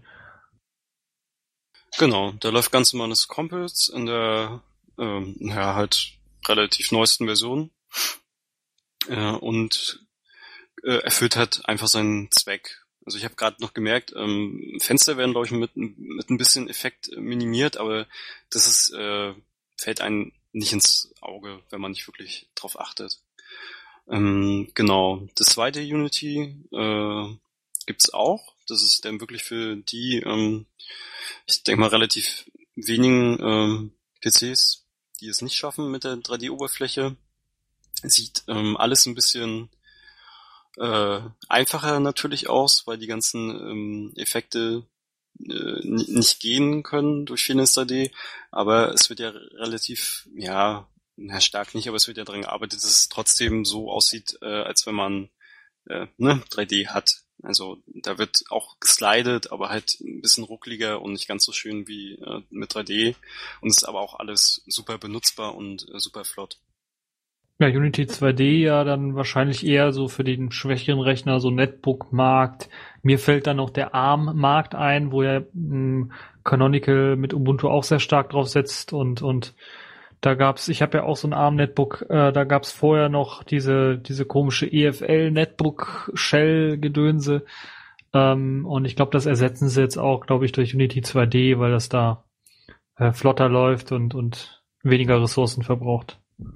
Speaker 3: Genau, da läuft ganz normales Compass in der, ähm, ja, halt relativ neuesten Version äh, und äh, erfüllt halt einfach seinen Zweck. Also ich habe gerade noch gemerkt, ähm, Fenster werden, glaube ich, mit, mit ein bisschen Effekt minimiert, aber das ist, äh, fällt einem nicht ins Auge, wenn man nicht wirklich drauf achtet. Ähm, genau, das zweite Unity äh, gibt's auch. Das ist dann wirklich für die, ähm, ich denke mal, relativ wenigen ähm, P Cs, die es nicht schaffen mit der drei D-Oberfläche. Sieht ähm, alles ein bisschen äh, einfacher natürlich aus, weil die ganzen ähm, Effekte äh, n- nicht gehen können durch Finis drei D, aber es wird ja relativ, ja, na, stark nicht, aber es wird ja daran gearbeitet, dass es trotzdem so aussieht, äh, als wenn man äh, ne, drei D hat. Also da wird auch geslidet, aber halt ein bisschen ruckliger und nicht ganz so schön wie äh, mit drei D und es ist aber auch alles super benutzbar und äh, super flott.
Speaker 4: Ja, Unity zwei D ja dann wahrscheinlich eher so für den schwächeren Rechner, so Netbook-Markt. Mir fällt dann noch der ARM-Markt ein, wo ja mh, Canonical mit Ubuntu auch sehr stark drauf setzt und und da gab's, ich habe ja auch so ein ARM-Netbook, äh, da gab's vorher noch diese diese komische E F L-Netbook-Shell-Gedönse ähm, und ich glaube, das ersetzen sie jetzt auch, glaube ich, durch Unity zwei D, weil das da äh, flotter läuft und und weniger Ressourcen verbraucht.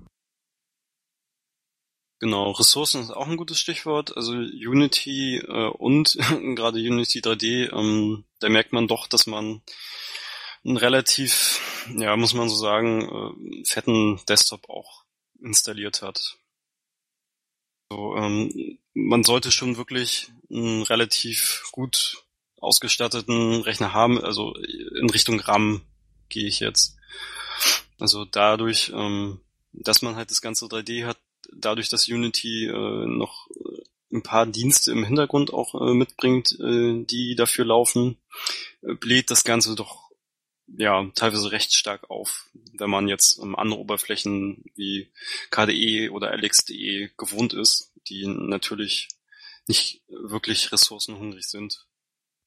Speaker 3: Genau, Ressourcen ist auch ein gutes Stichwort. Also Unity äh, und gerade Unity drei D, ähm, da merkt man doch, dass man einen relativ, ja, muss man so sagen, äh, fetten Desktop auch installiert hat. So, ähm, man sollte schon wirklich einen relativ gut ausgestatteten Rechner haben. Also in Richtung RAM gehe ich jetzt. Also dadurch, ähm, dass man halt das ganze drei D hat, dadurch, dass Unity äh, noch ein paar Dienste im Hintergrund auch äh, mitbringt, äh, die dafür laufen, äh, bläht das Ganze doch ja teilweise recht stark auf, wenn man jetzt ähm, andere Oberflächen wie K D E oder L X D E gewohnt ist, die natürlich nicht wirklich ressourcenhungrig sind.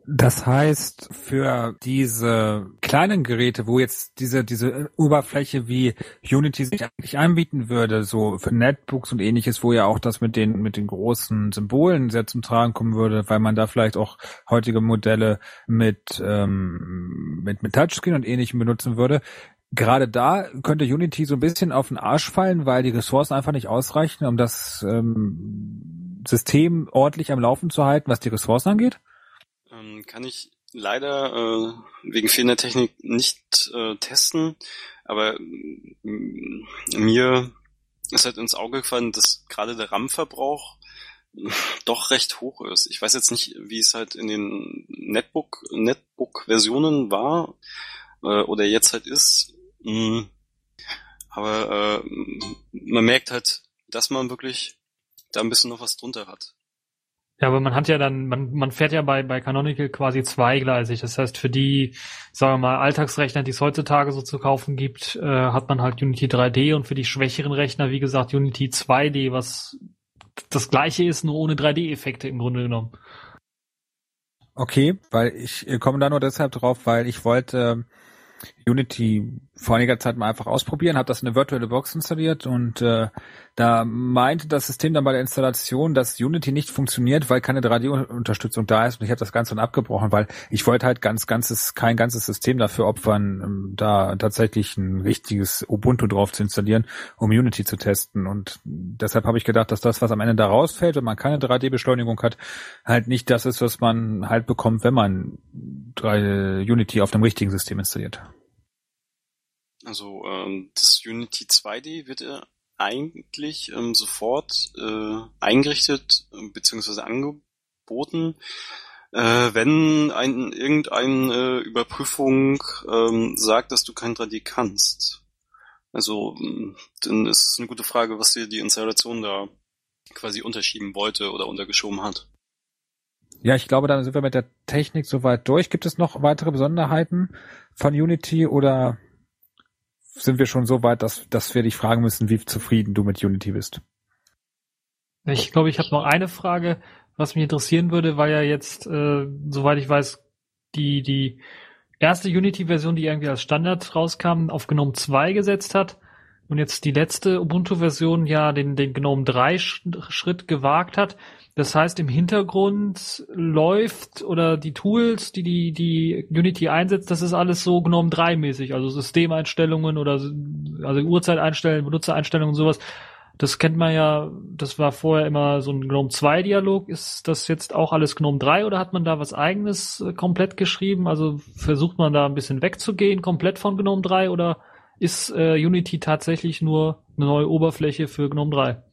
Speaker 2: Das heißt, für diese kleinen Geräte, wo jetzt diese diese Oberfläche wie Unity sich eigentlich anbieten würde, so für Netbooks und ähnliches, wo ja auch das mit den mit den großen Symbolen sehr zum Tragen kommen würde, weil man da vielleicht auch heutige Modelle mit ähm, mit mit Touchscreen und ähnlichem benutzen würde. Gerade da könnte Unity so ein bisschen auf den Arsch fallen, weil die Ressourcen einfach nicht ausreichen, um das ähm, System ordentlich am Laufen zu halten, was die Ressourcen angeht.
Speaker 3: Ähm, kann ich leider äh, wegen fehlender Technik nicht äh, testen, aber m- mir ist halt ins Auge gefallen, dass gerade der RAM-Verbrauch doch recht hoch ist. Ich weiß jetzt nicht, wie es halt in den Netbook Netbook-Versionen war äh, oder jetzt halt ist, mm, aber äh, man merkt halt, dass man wirklich da ein bisschen noch was drunter hat.
Speaker 4: Ja, aber man hat ja dann, man, man fährt ja bei, bei Canonical quasi zweigleisig. Das heißt, für die, sagen wir mal, Alltagsrechner, die es heutzutage so zu kaufen gibt, äh, hat man halt Unity drei D und für die schwächeren Rechner, wie gesagt, Unity zwei D, was das gleiche ist, nur ohne drei D-Effekte im Grunde genommen.
Speaker 2: Okay, weil ich komme da nur deshalb drauf, weil ich wollte Unity vor einiger Zeit mal einfach ausprobieren, habe das in eine virtuelle Box installiert und äh, da meinte das System dann bei der Installation, dass Unity nicht funktioniert, weil keine drei D-Unterstützung da ist und ich habe das Ganze dann abgebrochen, weil ich wollte halt ganz ganzes kein ganzes System dafür opfern, um da tatsächlich ein richtiges Ubuntu drauf zu installieren, um Unity zu testen und deshalb habe ich gedacht, dass das, was am Ende da rausfällt, wenn man keine drei D-Beschleunigung hat, halt nicht das ist, was man halt bekommt, wenn man Unity auf einem richtigen System installiert.
Speaker 3: Also ähm, das Unity zwei D wird ja eigentlich ähm, sofort äh, eingerichtet äh, bzw. angeboten, äh, wenn ein irgendeine Überprüfung ähm, sagt, dass du kein drei D kannst. Also ähm, dann ist es eine gute Frage, was dir die Installation da quasi unterschieben wollte oder untergeschoben hat.
Speaker 2: Ja, ich glaube, dann sind wir mit der Technik soweit durch. Gibt es noch weitere Besonderheiten von Unity oder sind wir schon so weit, dass, dass wir dich fragen müssen, wie zufrieden du mit Unity bist?
Speaker 4: Ich glaube, ich habe noch eine Frage, was mich interessieren würde, weil ja jetzt, äh, soweit ich weiß, die die erste Unity-Version, die irgendwie als Standard rauskam, auf GNOME zwei gesetzt hat und jetzt die letzte Ubuntu-Version ja den den GNOME drei Schritt gewagt hat. Das heißt, im Hintergrund läuft oder die Tools, die die die Unity einsetzt, das ist alles so GNOME drei mäßig, also Systemeinstellungen oder also Uhrzeit einstellen, Benutzereinstellungen und sowas. Das kennt man ja, das war vorher immer so ein GNOME zwei Dialog. Ist das jetzt auch alles GNOME drei oder hat man da was Eigenes äh, komplett geschrieben? Also versucht man da ein bisschen wegzugehen, komplett von GNOME drei oder ist äh, Unity tatsächlich nur eine neue Oberfläche für GNOME drei?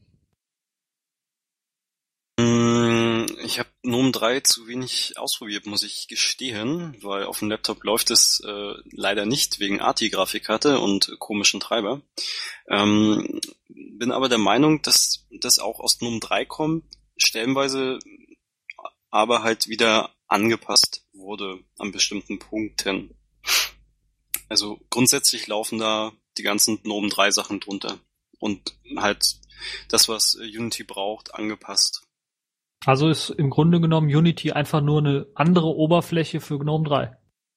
Speaker 3: Ich habe GNOME drei zu wenig ausprobiert, muss ich gestehen, weil auf dem Laptop läuft es äh, leider nicht wegen A T I-Grafikkarte und komischen Treiber. Ähm, bin aber der Meinung, dass das auch aus GNOME drei kommt, stellenweise aber halt wieder angepasst wurde an bestimmten Punkten. Also grundsätzlich laufen da die ganzen GNOME drei Sachen drunter und halt das, was Unity braucht, angepasst.
Speaker 4: Also ist im Grunde genommen Unity einfach nur eine andere Oberfläche für GNOME drei.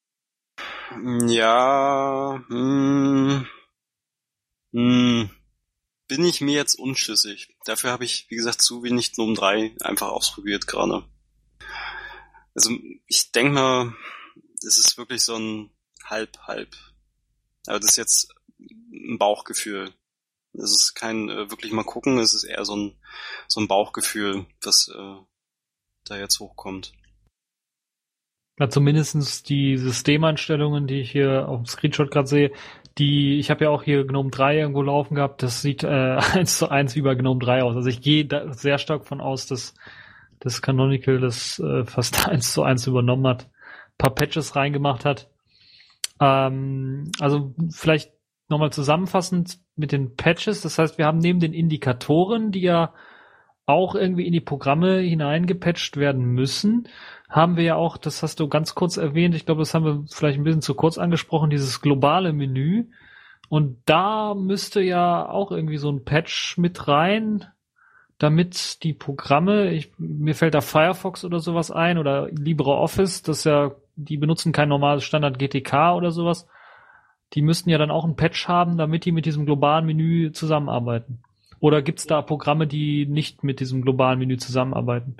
Speaker 3: Ja, hm, hm, bin ich mir jetzt unschlüssig. Dafür habe ich, wie gesagt, zu wenig GNOME drei einfach ausprobiert gerade. Also ich denke mal, es ist wirklich so ein Halb-Halb. Aber das ist jetzt ein Bauchgefühl. Es ist kein äh, wirklich mal gucken, es ist eher so ein so ein Bauchgefühl, das äh, da jetzt hochkommt.
Speaker 4: Ja, zumindestens die Systemeinstellungen, die ich hier auf dem Screenshot gerade sehe, die, ich habe ja auch hier GNOME drei irgendwo laufen gehabt, das sieht äh, eins zu eins wie bei GNOME drei aus. Also ich gehe da sehr stark von aus, dass das Canonical das äh, fast eins zu eins übernommen hat, ein paar Patches reingemacht hat. Ähm, also vielleicht nochmal zusammenfassend mit den Patches, das heißt, wir haben neben den Indikatoren, die ja auch irgendwie in die Programme hineingepatcht werden müssen, haben wir ja auch, das hast du ganz kurz erwähnt, ich glaube, das haben wir vielleicht ein bisschen zu kurz angesprochen, dieses globale Menü. Und da müsste ja auch irgendwie so ein Patch mit rein, damit die Programme, ich, mir fällt da Firefox oder sowas ein oder LibreOffice, das ist ja, die benutzen kein normales Standard G T K oder sowas. Die müssten ja dann auch ein Patch haben, damit die mit diesem globalen Menü zusammenarbeiten. Oder gibt's da Programme, die nicht mit diesem globalen Menü zusammenarbeiten?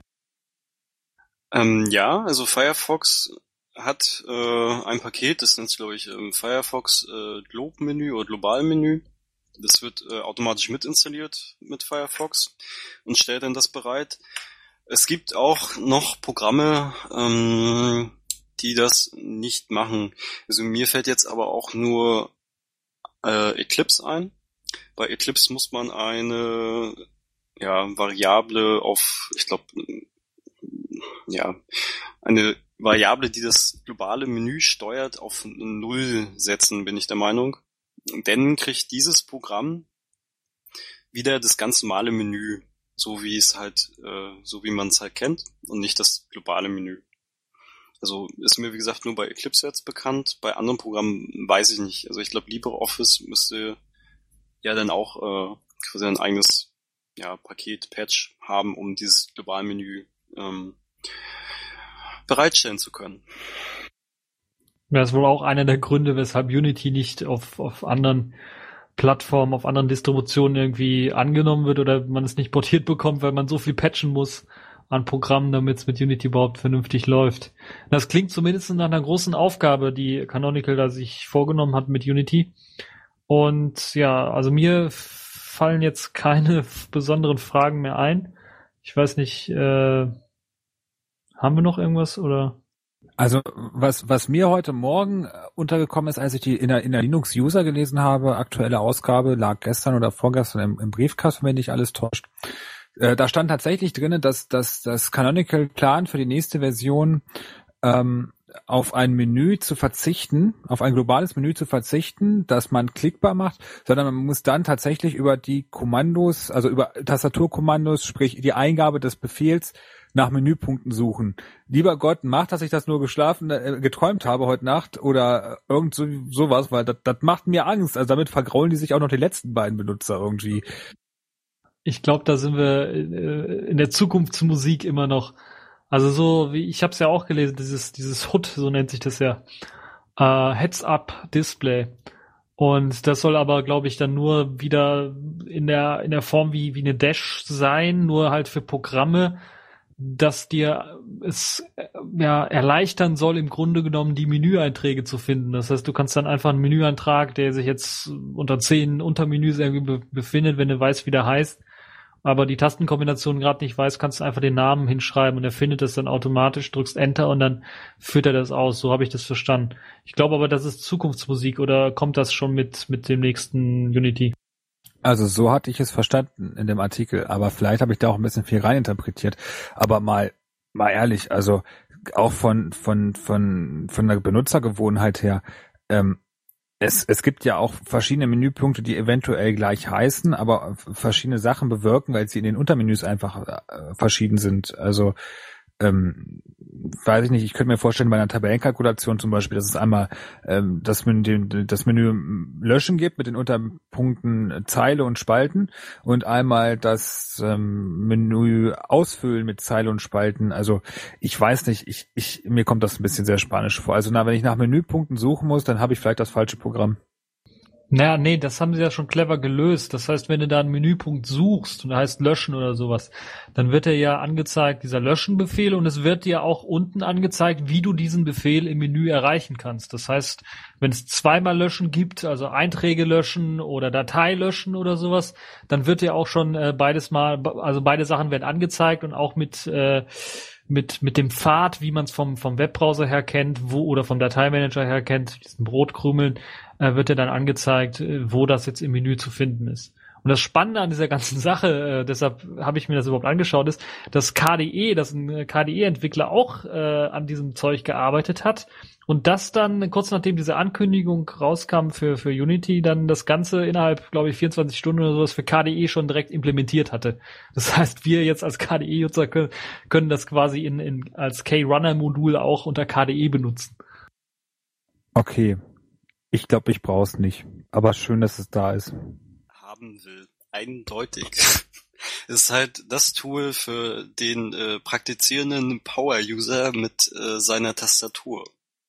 Speaker 3: Ähm, ja, also Firefox hat äh, ein Paket, das nennt sich, glaube ich, ähm, Firefox äh, Globe-Menü oder Global-Menü. Das wird äh, automatisch mitinstalliert mit Firefox und stellt dann das bereit. Es gibt auch noch Programme, ähm, die das nicht machen. Also mir fällt jetzt aber auch nur äh, Eclipse ein. Bei Eclipse muss man eine ja, Variable auf, ich glaube, ja, eine Variable, die das globale Menü steuert, auf Null setzen, bin ich der Meinung. Denn kriegt dieses Programm wieder das ganz normale Menü, so wie es halt, äh, so wie man es halt kennt und nicht das globale Menü. Also ist mir wie gesagt nur bei Eclipse jetzt bekannt, bei anderen Programmen weiß ich nicht. Also ich glaube LibreOffice müsste ja dann auch äh, quasi ein eigenes ja, Paket, Patch haben, um dieses globale Menü ähm, bereitstellen zu können.
Speaker 4: Das ist wohl auch einer der Gründe, weshalb Unity nicht auf, auf anderen Plattformen, auf anderen Distributionen irgendwie angenommen wird oder man es nicht portiert bekommt, weil man so viel patchen muss an Programmen, damit es mit Unity überhaupt vernünftig läuft. Das klingt zumindest nach einer großen Aufgabe, die Canonical da sich vorgenommen hat mit Unity. Und ja, also mir fallen jetzt keine besonderen Fragen mehr ein. Ich weiß nicht, äh, haben wir noch irgendwas oder?
Speaker 2: Also was was mir heute Morgen untergekommen ist, als ich die in der, in der Linux User gelesen habe, aktuelle Ausgabe, lag gestern oder vorgestern im, im Briefkasten, wenn nicht alles täuscht. Äh, da stand tatsächlich drin, dass, dass das Canonical plant für die nächste Version ähm, auf ein Menü zu verzichten, auf ein globales Menü zu verzichten, das man klickbar macht, sondern man muss dann tatsächlich über die Kommandos, also über Tastaturkommandos, sprich die Eingabe des Befehls nach Menüpunkten suchen. Lieber Gott, macht, dass ich das nur geschlafen, äh, geträumt habe heute Nacht oder irgend so, sowas, weil das, das macht mir Angst. Also damit vergraulen die sich auch noch die letzten beiden Benutzer irgendwie.
Speaker 4: Ich glaube, da sind wir äh, in der Zukunftsmusik immer noch. Also so wie ich habe es ja auch gelesen, dieses dieses H U D, so nennt sich das ja, äh, Heads-Up-Display. Und das soll aber, glaube ich, dann nur wieder in der in der Form wie wie eine Dash sein, nur halt für Programme, dass dir es ja erleichtern soll, im Grunde genommen die Menüeinträge zu finden. Das heißt, du kannst dann einfach einen Menüeintrag, der sich jetzt unter zehn Untermenüs irgendwie be- befindet, wenn du weißt, wie der heißt, aber die Tastenkombination gerade nicht weiß, kannst du einfach den Namen hinschreiben und er findet das dann automatisch, drückst Enter und dann führt er das aus. So habe ich das verstanden. Ich glaube aber, das ist Zukunftsmusik oder kommt das schon mit mit dem nächsten Unity?
Speaker 2: Also so hatte ich es verstanden in dem Artikel, aber vielleicht habe ich da auch ein bisschen viel reininterpretiert. Aber mal, mal ehrlich, also auch von von von von der Benutzergewohnheit her, ähm, es es gibt ja auch verschiedene Menüpunkte, die eventuell gleich heißen, aber verschiedene Sachen bewirken, weil sie in den Untermenüs einfach äh, verschieden sind. Also ähm, weiß ich nicht, ich könnte mir vorstellen, bei einer Tabellenkalkulation zum Beispiel, dass es einmal ähm, das, Menü, das Menü Löschen gibt mit den Unterpunkten Zeile und Spalten und einmal das ähm, Menü Ausfüllen mit Zeile und Spalten. Also ich weiß nicht, ich, ich mir kommt das ein bisschen sehr spanisch vor. Also na, wenn ich nach Menüpunkten suchen muss, dann habe ich vielleicht das falsche Programm.
Speaker 4: Naja, nee, das haben sie ja schon clever gelöst. Das heißt, wenn du da einen Menüpunkt suchst und da heißt Löschen oder sowas, dann wird dir ja angezeigt, dieser Löschen-Befehl, und es wird dir auch unten angezeigt, wie du diesen Befehl im Menü erreichen kannst. Das heißt, wenn es zweimal Löschen gibt, also Einträge löschen oder Datei löschen oder sowas, dann wird dir auch schon äh, beides mal, also beide Sachen werden angezeigt und auch mit äh, mit mit dem Pfad, wie man es vom vom Webbrowser her kennt, wo oder vom Dateimanager her kennt, diesen Brotkrümeln, äh, wird dir dann angezeigt, äh, wo das jetzt im Menü zu finden ist. Und das Spannende an dieser ganzen Sache, äh, deshalb habe ich mir das überhaupt angeschaut, ist, dass K D E, dass ein K D E-Entwickler auch äh, an diesem Zeug gearbeitet hat und das dann kurz nachdem diese Ankündigung rauskam für für Unity, dann das Ganze innerhalb, glaube ich, vierundzwanzig Stunden oder sowas für K D E schon direkt implementiert hatte. Das heißt, wir jetzt als K D E-Nutzer können, können das quasi in, in als K-Runner-Modul auch unter K D E benutzen.
Speaker 2: Okay, ich glaube, ich brauche es nicht, aber schön, dass es da ist.
Speaker 3: Haben will. Eindeutig. Es ist halt das Tool für den äh, praktizierenden Power-User mit äh, seiner Tastatur.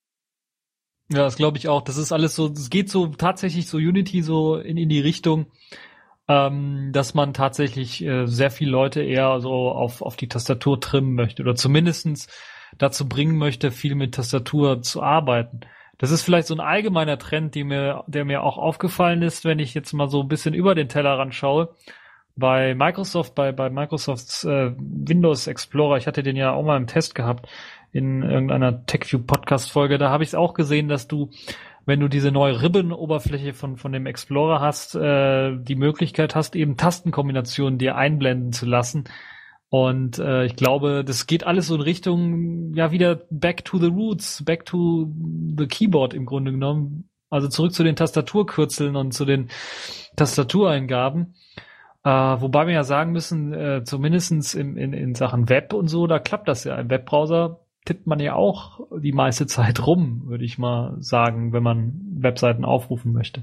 Speaker 4: Ja, das glaube ich auch. Das ist alles so, es geht so tatsächlich so Unity so in, in die Richtung, ähm, dass man tatsächlich äh, sehr viele Leute eher so auf, auf die Tastatur trimmen möchte oder zumindestens dazu bringen möchte, viel mit Tastatur zu arbeiten. Das ist vielleicht so ein allgemeiner Trend, die mir, der mir auch aufgefallen ist, wenn ich jetzt mal so ein bisschen über den Tellerrand schaue. Bei Microsoft, bei, bei Microsofts äh, Windows Explorer, ich hatte den ja auch mal im Test gehabt, in irgendeiner TechView-Podcast-Folge, da habe ich es auch gesehen, dass du, wenn du diese neue Ribbon-Oberfläche von von dem Explorer hast, äh, die Möglichkeit hast, eben Tastenkombinationen dir einblenden zu lassen. Und äh, ich glaube, das geht alles so in Richtung, ja, wieder back to the roots, back to the keyboard im Grunde genommen. Also zurück zu den Tastaturkürzeln und zu den Tastatureingaben. Äh, wobei wir ja sagen müssen, äh, zumindestens in, in, in Sachen Web und so, da klappt das ja. Im Webbrowser tippt man ja auch die meiste Zeit rum, würde ich mal sagen, wenn man Webseiten aufrufen möchte.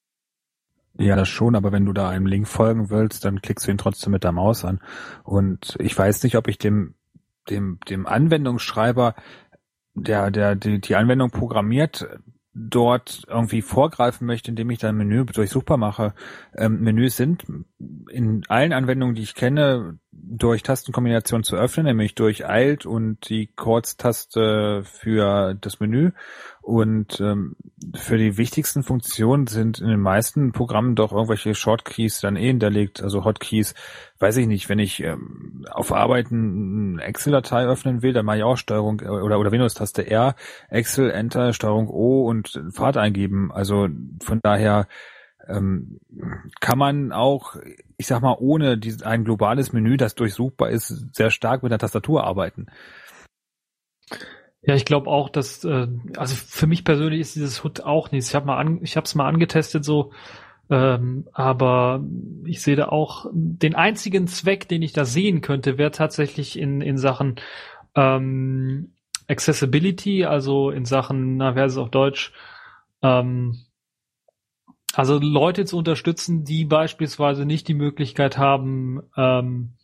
Speaker 2: Ja, das schon, aber wenn du da einem Link folgen willst, dann klickst du ihn trotzdem mit der Maus an. Und ich weiß nicht, ob ich dem dem dem Anwendungsschreiber, der der die, die Anwendung programmiert, dort irgendwie vorgreifen möchte, indem ich dann Menü durchsuchbar mache. Ähm, Menüs sind in allen Anwendungen, die ich kenne, durch Tastenkombination zu öffnen, nämlich durch Alt und die Kreuztaste für das Menü. Und ähm, für die wichtigsten Funktionen sind in den meisten Programmen doch irgendwelche Shortkeys dann eh hinterlegt, also Hotkeys. Weiß ich nicht, wenn ich ähm, auf Arbeiten eine Excel-Datei öffnen will, dann mache ich auch Steuerung oder oder Windows-Taste R, Excel, Enter, Steuerung O und Pfad eingeben. Also von daher ähm, kann man auch, ich sag mal, ohne dieses, ein globales Menü, das durchsuchbar ist, sehr stark mit der Tastatur arbeiten.
Speaker 4: Ja, ich glaube auch, dass, äh, also für mich persönlich ist dieses H U D auch nichts. Ich habe mal, an, ich habe es mal angetestet so, ähm, aber ich sehe da auch den einzigen Zweck, den ich da sehen könnte, wäre tatsächlich in in Sachen ähm, Accessibility, also in Sachen, na, wer ist es auf Deutsch, ähm, also Leute zu unterstützen, die beispielsweise nicht die Möglichkeit haben, ähm,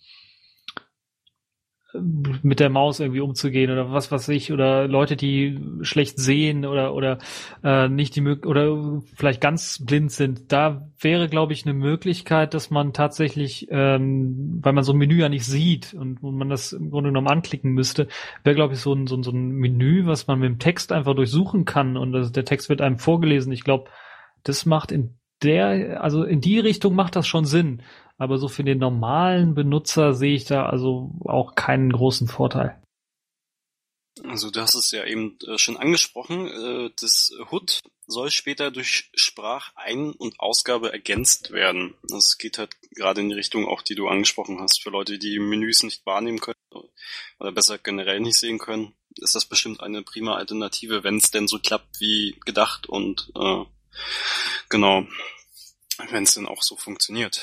Speaker 4: mit der Maus irgendwie umzugehen oder was weiß ich, oder Leute, die schlecht sehen oder oder äh, nicht die Mög- oder vielleicht ganz blind sind. Da wäre, glaube ich, eine Möglichkeit, dass man tatsächlich, ähm, weil man so ein Menü ja nicht sieht und, und man das im Grunde genommen anklicken müsste, wäre, glaube ich, so ein, so ein so ein Menü, was man mit dem Text einfach durchsuchen kann und das, der Text wird einem vorgelesen. Ich glaube, das macht in der, also in die Richtung macht das schon Sinn. Aber so für den normalen Benutzer sehe ich da also auch keinen großen Vorteil.
Speaker 3: Also du hast es ja eben äh, schon angesprochen, äh, das H U D soll später durch Sprachein- und Ausgabe ergänzt werden. Das geht halt gerade in die Richtung auch, die du angesprochen hast. Für Leute, die Menüs nicht wahrnehmen können oder besser generell nicht sehen können, ist das bestimmt eine prima Alternative, wenn es denn so klappt wie gedacht und äh, genau, wenn es denn auch so funktioniert.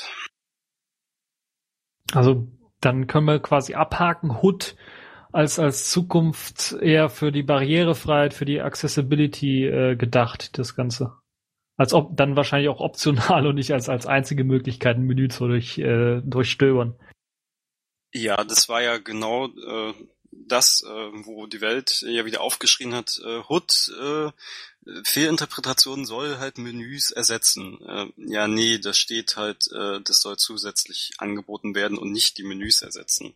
Speaker 4: Also dann können wir quasi abhaken, H U D als als Zukunft eher für die Barrierefreiheit, für die Accessibility äh, gedacht, das Ganze. Als ob dann wahrscheinlich auch optional und nicht als als einzige Möglichkeit, ein Menü zu durch, äh, durchstöbern.
Speaker 3: Ja, das war ja genau äh, das, äh, wo die Welt ja wieder aufgeschrien hat, äh, H U D, äh, Fehlinterpretation soll halt Menüs ersetzen. Äh, ja, nee, da steht halt, äh, das soll zusätzlich angeboten werden und nicht die Menüs ersetzen.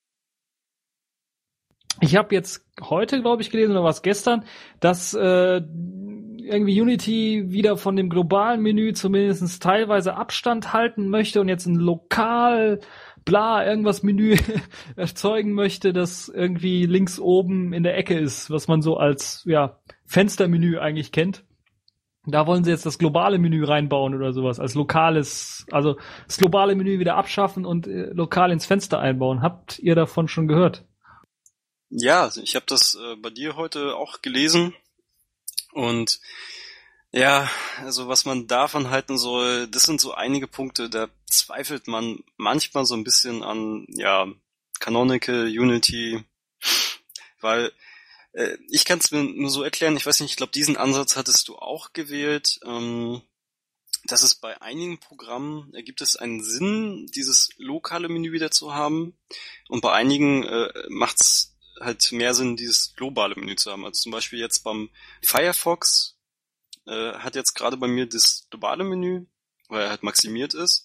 Speaker 4: Ich habe jetzt heute, glaube ich, gelesen, oder was gestern, dass äh, irgendwie Unity wieder von dem globalen Menü zumindest teilweise Abstand halten möchte und jetzt ein lokal bla irgendwas Menü erzeugen möchte, das irgendwie links oben in der Ecke ist, was man so als ja Fenstermenü eigentlich kennt. Da wollen sie jetzt das globale Menü reinbauen oder sowas, als lokales, also das globale Menü wieder abschaffen und äh, lokal ins Fenster einbauen. Habt ihr davon schon gehört?
Speaker 3: Ja, ich habe das äh, bei dir heute auch gelesen und ja, also was man davon halten soll, das sind so einige Punkte, da zweifelt man manchmal so ein bisschen an, ja, Canonical, Unity, weil äh, ich kann es mir nur so erklären, ich weiß nicht, ich glaube, diesen Ansatz hattest du auch gewählt, ähm, dass es bei einigen Programmen ergibt es einen Sinn, dieses lokale Menü wieder zu haben, und bei einigen äh, macht es halt mehr Sinn, dieses globale Menü zu haben. Also zum Beispiel jetzt beim Firefox äh, hat jetzt gerade bei mir das globale Menü, weil er halt maximiert ist.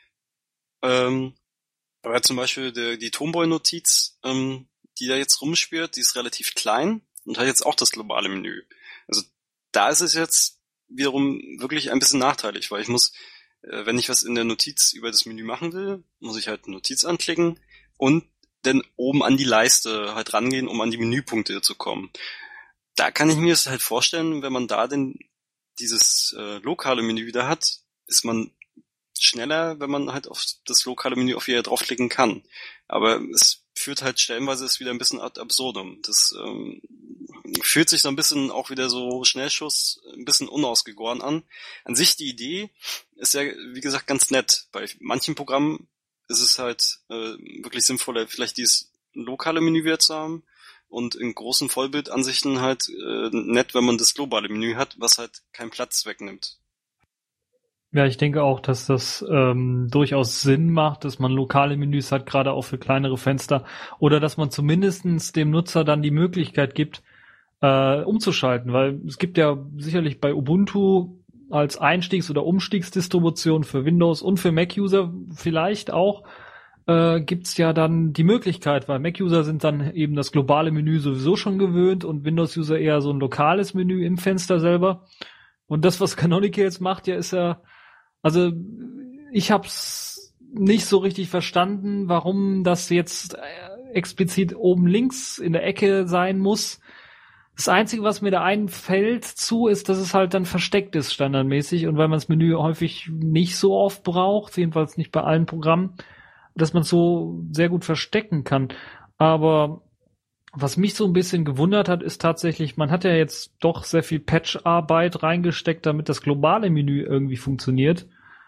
Speaker 3: Ähm, aber zum Beispiel der, die Tomboy-Notiz, ähm, die da jetzt rumspielt, die ist relativ klein und hat jetzt auch das globale Menü. Also da ist es jetzt wiederum wirklich ein bisschen nachteilig, weil ich muss, äh, wenn ich was in der Notiz über das Menü machen will, muss ich halt eine Notiz anklicken und dann oben an die Leiste halt rangehen, um an die Menüpunkte zu kommen. Da kann ich mir das halt vorstellen, wenn man da denn dieses äh, lokale Menü wieder hat, ist man schneller, wenn man halt auf das lokale Menü auch wieder draufklicken kann. Aber es führt halt stellenweise ist wieder ein bisschen ad absurdum. Das ähm, fühlt sich so ein bisschen auch wieder so Schnellschuss, ein bisschen unausgegoren an. An sich die Idee ist ja, wie gesagt, ganz nett. Bei manchen Programmen ist es halt äh, wirklich sinnvoller, vielleicht dieses lokale Menü wieder zu haben, und in großen Vollbildansichten halt äh, nett, wenn man das globale Menü hat, was halt keinen Platz wegnimmt.
Speaker 4: Ja, ich denke auch, dass das ähm, durchaus Sinn macht, dass man lokale Menüs hat, gerade auch für kleinere Fenster, oder dass man zumindestens dem Nutzer dann die Möglichkeit gibt, äh, umzuschalten, weil es gibt ja sicherlich bei Ubuntu als Einstiegs- oder Umstiegsdistribution für Windows und für Mac-User vielleicht auch, äh, gibt's ja dann die Möglichkeit, weil Mac-User sind dann eben das globale Menü sowieso schon gewöhnt und Windows-User eher so ein lokales Menü im Fenster selber. Und das, was Canonical jetzt macht, ja, ist ja, also ich hab's nicht so richtig verstanden, warum das jetzt explizit oben links in der Ecke sein muss. Das Einzige, was mir da einfällt zu, ist, dass es halt dann versteckt ist standardmäßig, und weil man das Menü häufig nicht so oft braucht, jedenfalls nicht bei allen Programmen, dass man es so sehr gut verstecken kann. Aber was mich so ein bisschen gewundert hat, ist tatsächlich, man hat ja jetzt doch sehr viel Patch-Arbeit reingesteckt, damit das globale Menü irgendwie funktioniert.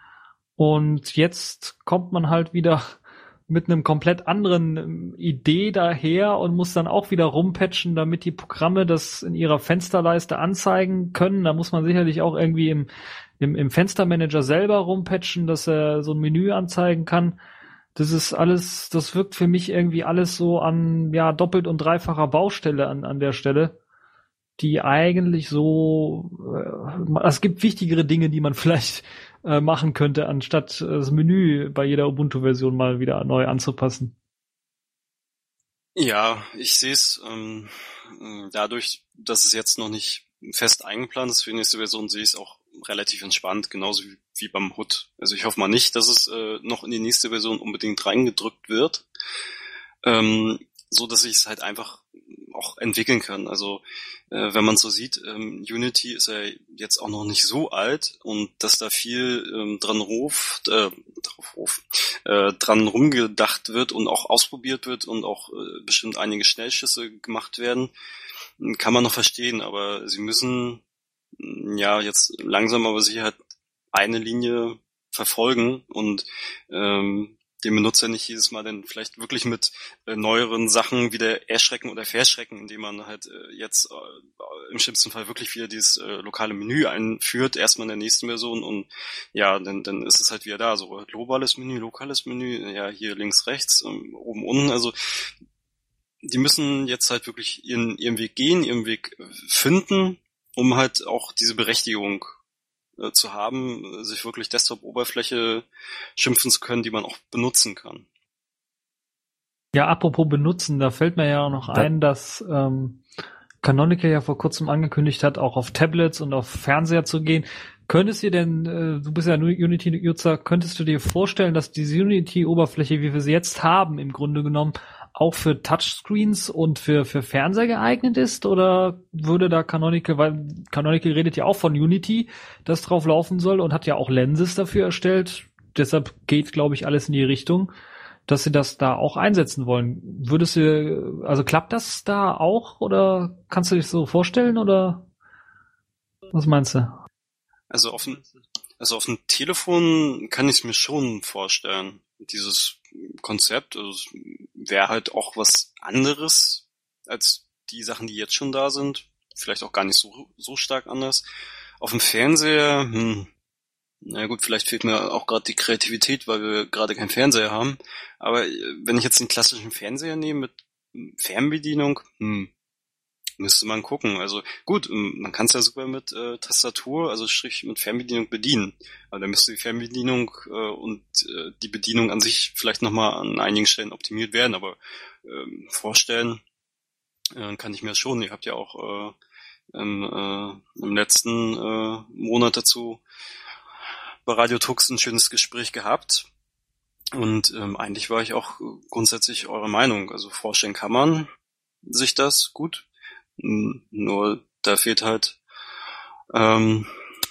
Speaker 4: Und jetzt kommt man halt wieder mit einem komplett anderen Idee daher und muss dann auch wieder rumpatchen, damit die Programme das in ihrer Fensterleiste anzeigen können. Da muss man sicherlich auch irgendwie im, im, im Fenstermanager selber rumpatchen, dass er so ein Menü anzeigen kann. Das ist alles, das wirkt für mich irgendwie alles so an, ja, doppelt und dreifacher Baustelle an, an der Stelle, die eigentlich so, äh, es gibt wichtigere Dinge, die man vielleicht äh, machen könnte, anstatt äh, das Menü bei jeder Ubuntu-Version mal wieder neu anzupassen.
Speaker 3: Ja, ich sehe es ähm, dadurch, dass es jetzt noch nicht fest eingeplant ist für die nächste Version, sehe ich es auch relativ entspannt, genauso wie, wie beim H U D. Also ich hoffe mal nicht, dass es äh, noch in die nächste Version unbedingt reingedrückt wird, ähm, so dass ich es halt einfach auch entwickeln kann. Also äh, wenn man so sieht, ähm, Unity ist ja jetzt auch noch nicht so alt, und dass da viel ähm, dran ruft, äh, drauf ruf, äh, dran rumgedacht wird und auch ausprobiert wird und auch äh, bestimmt einige Schnellschüsse gemacht werden, kann man noch verstehen, aber sie müssen ja jetzt langsam aber sicher halt eine Linie verfolgen und ähm, den Benutzer nicht jedes Mal dann vielleicht wirklich mit äh, neueren Sachen wieder erschrecken oder verschrecken, indem man halt äh, jetzt äh, im schlimmsten Fall wirklich wieder dieses äh, lokale Menü einführt, erstmal in der nächsten Version, und ja, dann dann ist es halt wieder da, so globales Menü, lokales Menü, ja, hier links, rechts, ähm, oben, unten, also die müssen jetzt halt wirklich ihren, ihren Weg gehen, ihren Weg finden, um halt auch diese Berechtigung äh, zu haben, sich wirklich Desktop-Oberfläche schimpfen zu können, die man auch benutzen kann.
Speaker 4: Ja, apropos benutzen, da fällt mir ja auch noch ein, dass ähm, Canonical ja vor kurzem angekündigt hat, auch auf Tablets und auf Fernseher zu gehen. Könntest du dir denn, äh, du bist ja Unity-Nutzer, könntest du dir vorstellen, dass diese Unity-Oberfläche, wie wir sie jetzt haben, im Grunde genommen auch für Touchscreens und für für Fernseher geeignet ist, oder würde da Canonical, weil Canonical redet ja auch von Unity, das drauf laufen soll, und hat ja auch Lenses dafür erstellt, deshalb geht, glaube ich, alles in die Richtung, dass sie das da auch einsetzen wollen. Würdest du, also klappt das da auch, oder kannst du dich so vorstellen, oder was meinst du?
Speaker 3: Also auf dem, also auf dem Telefon kann ich es mir schon vorstellen, dieses Konzept, also wäre halt auch was anderes als die Sachen, die jetzt schon da sind. Vielleicht auch gar nicht so so stark anders. Auf dem Fernseher, hm, Na gut, vielleicht fehlt mir auch gerade die Kreativität, weil wir gerade keinen Fernseher haben. Aber wenn ich jetzt den klassischen Fernseher nehme mit Fernbedienung, hm, müsste man gucken. Also gut, man kann es ja super mit äh, Tastatur, also Strich mit Fernbedienung bedienen. Aber dann müsste die Fernbedienung äh, und äh, die Bedienung an sich vielleicht nochmal an einigen Stellen optimiert werden. Aber äh, vorstellen äh, kann ich mir das schon. Ihr habt ja auch äh, im, äh, im letzten äh, Monat dazu bei Radio Tux ein schönes Gespräch gehabt und ähm, eigentlich war ich auch grundsätzlich eurer Meinung. Also vorstellen kann man sich das gut, nur da fehlt halt, ähm,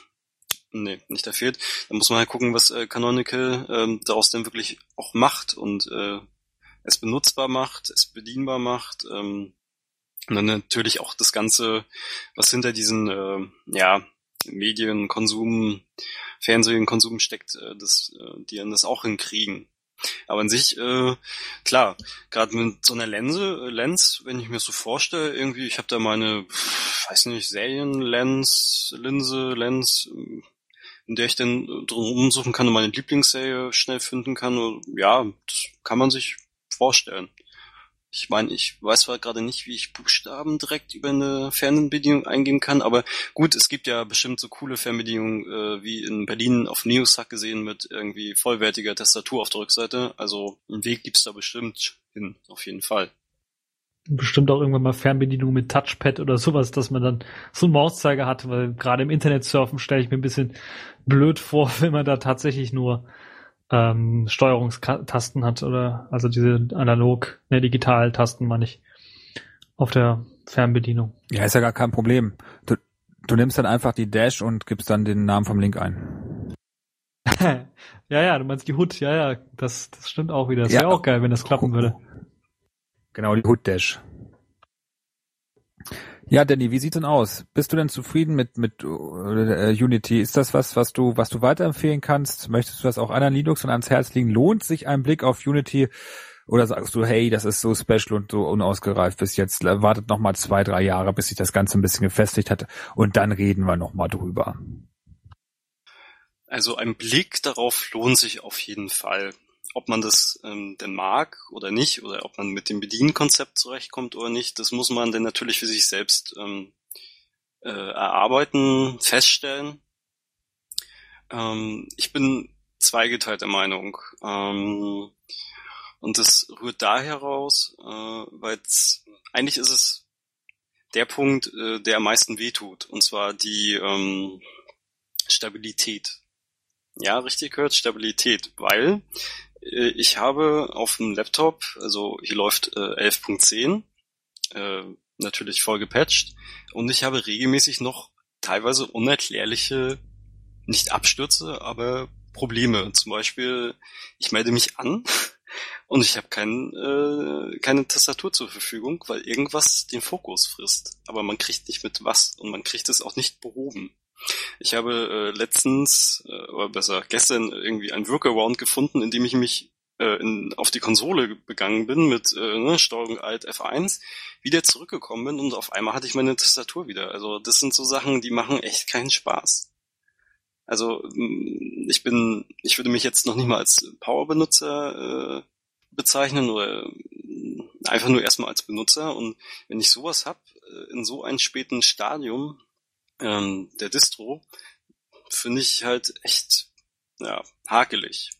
Speaker 3: nee, nicht da fehlt, da muss man halt gucken, was äh, Canonical ähm, daraus denn wirklich auch macht und äh, es benutzbar macht, es bedienbar macht, ähm, und dann natürlich auch das Ganze, was hinter diesen äh, ja Medien, Konsum, Fernsehen, Konsum steckt, äh, das, äh, die dann das auch hinkriegen. Aber an sich, äh, klar, gerade mit so einer Lense, äh, Lens, wenn ich mir so vorstelle, irgendwie, ich habe da meine, weiß nicht, Serienlens, Linse, Lens, in der ich dann drum rumsuchen kann und meine Lieblingsserie schnell finden kann, ja, das kann man sich vorstellen. Ich meine, ich weiß zwar gerade nicht, wie ich Buchstaben direkt über eine Fernbedienung eingeben kann, aber gut, es gibt ja bestimmt so coole Fernbedienungen, äh, wie in Berlin auf Neoshack gesehen, mit irgendwie vollwertiger Tastatur auf der Rückseite. Also einen Weg gibt's da bestimmt hin, auf jeden Fall.
Speaker 4: Bestimmt auch irgendwann mal Fernbedienung mit Touchpad oder sowas, dass man dann so einen Mauszeiger hat, weil gerade im Internet surfen stelle ich mir ein bisschen blöd vor, wenn man da tatsächlich nur Ähm, Steuerungstasten hat oder also diese analog, ne, Digital-Tasten meine ich auf der Fernbedienung.
Speaker 2: Ja, ist ja gar kein Problem. Du, du nimmst dann einfach die Dash und gibst dann den Namen vom Link ein.
Speaker 4: ja, ja, du meinst die H U D, ja, ja, das, das stimmt auch wieder. Das
Speaker 2: Ja.
Speaker 4: wäre auch geil, wenn das klappen würde.
Speaker 2: Genau, die H U D Dash. Ja, Danny, wie sieht's denn aus? Bist du denn zufrieden mit mit äh, Unity? Ist das was, was du was du weiterempfehlen kannst? Möchtest du das auch anderen Linux und ans Herz legen? Lohnt sich ein Blick auf Unity? Oder sagst du, hey, das ist so special und so unausgereift bis jetzt, wartet noch mal zwei, drei Jahre, bis sich das Ganze ein bisschen gefestigt hat und dann reden wir noch mal drüber?
Speaker 3: Also ein Blick darauf lohnt sich auf jeden Fall. Ob man das ähm, denn mag oder nicht, oder ob man mit dem Bedienkonzept zurechtkommt oder nicht, das muss man dann natürlich für sich selbst ähm, äh, erarbeiten, feststellen. Ähm, ich bin zweigeteilter Meinung. Ähm, und das rührt daher raus, äh, weil eigentlich ist es der Punkt, äh, der am meisten wehtut, und zwar die ähm, Stabilität. Ja, richtig gehört, Stabilität, weil ich habe auf dem Laptop, also hier läuft äh, elf Punkt zehn, äh, natürlich voll gepatcht, und ich habe regelmäßig noch teilweise unerklärliche, nicht Abstürze, aber Probleme. Zum Beispiel, ich melde mich an und ich habe kein, äh, keine Tastatur zur Verfügung, weil irgendwas den Fokus frisst. Aber man kriegt nicht mit was und man kriegt es auch nicht behoben. Ich habe äh, letztens, äh, oder besser gestern, irgendwie ein Workaround gefunden, in dem ich mich äh, in, auf die Konsole begangen bin mit äh, ne, Steuerung Alt F eins, wieder zurückgekommen bin und auf einmal hatte ich meine Tastatur wieder. Also das sind so Sachen, die machen echt keinen Spaß. Also ich bin, ich würde mich jetzt noch nicht mal als Power-Benutzer äh, bezeichnen oder einfach nur erstmal als Benutzer, und wenn ich sowas hab, äh, in so einem späten Stadium der Distro, finde ich halt echt, ja, hakelig.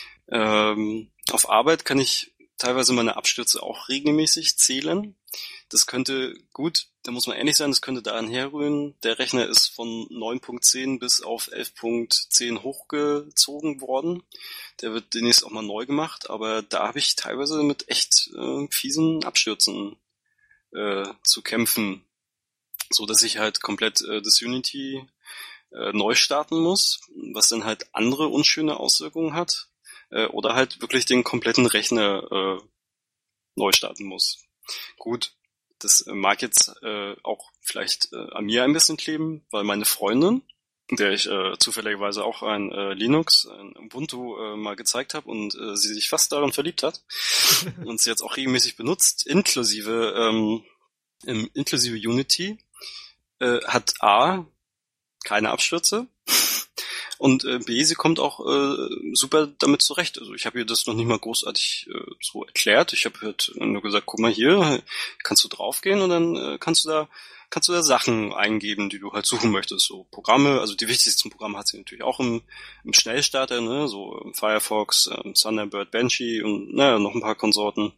Speaker 3: Ähm, auf Arbeit kann ich teilweise meine Abstürze auch regelmäßig zählen. Das könnte, gut, da muss man ehrlich sein, das könnte daran herrühren, der Rechner ist von neun Punkt zehn bis auf elf Punkt zehn hochgezogen worden. Der wird demnächst auch mal neu gemacht, aber da habe ich teilweise mit echt äh, fiesen Abstürzen äh, zu kämpfen, so dass ich halt komplett äh, das Unity äh, neu starten muss, was dann halt andere unschöne Auswirkungen hat, äh, oder halt wirklich den kompletten Rechner äh, neu starten muss. Gut, das äh, mag jetzt äh, auch vielleicht äh, an mir ein bisschen kleben, weil meine Freundin, der ich äh, zufälligerweise auch ein äh, Linux, ein Ubuntu äh, mal gezeigt habe und äh, sie sich fast daran verliebt hat und sie jetzt auch regelmäßig benutzt, inklusive ähm, im, inklusive Unity, hat A, keine Abstürze, Und äh, B, sie kommt auch äh, super damit zurecht. Also ich habe ihr das noch nicht mal großartig äh, so erklärt. Ich habe halt nur gesagt, guck mal hier, kannst du draufgehen und dann äh, kannst du da kannst du da Sachen eingeben, die du halt suchen möchtest. So Programme, also die wichtigsten Programme hat sie natürlich auch im, im Schnellstarter, ne, so Firefox, äh, Thunderbird, Banshee und naja, noch ein paar Konsorten.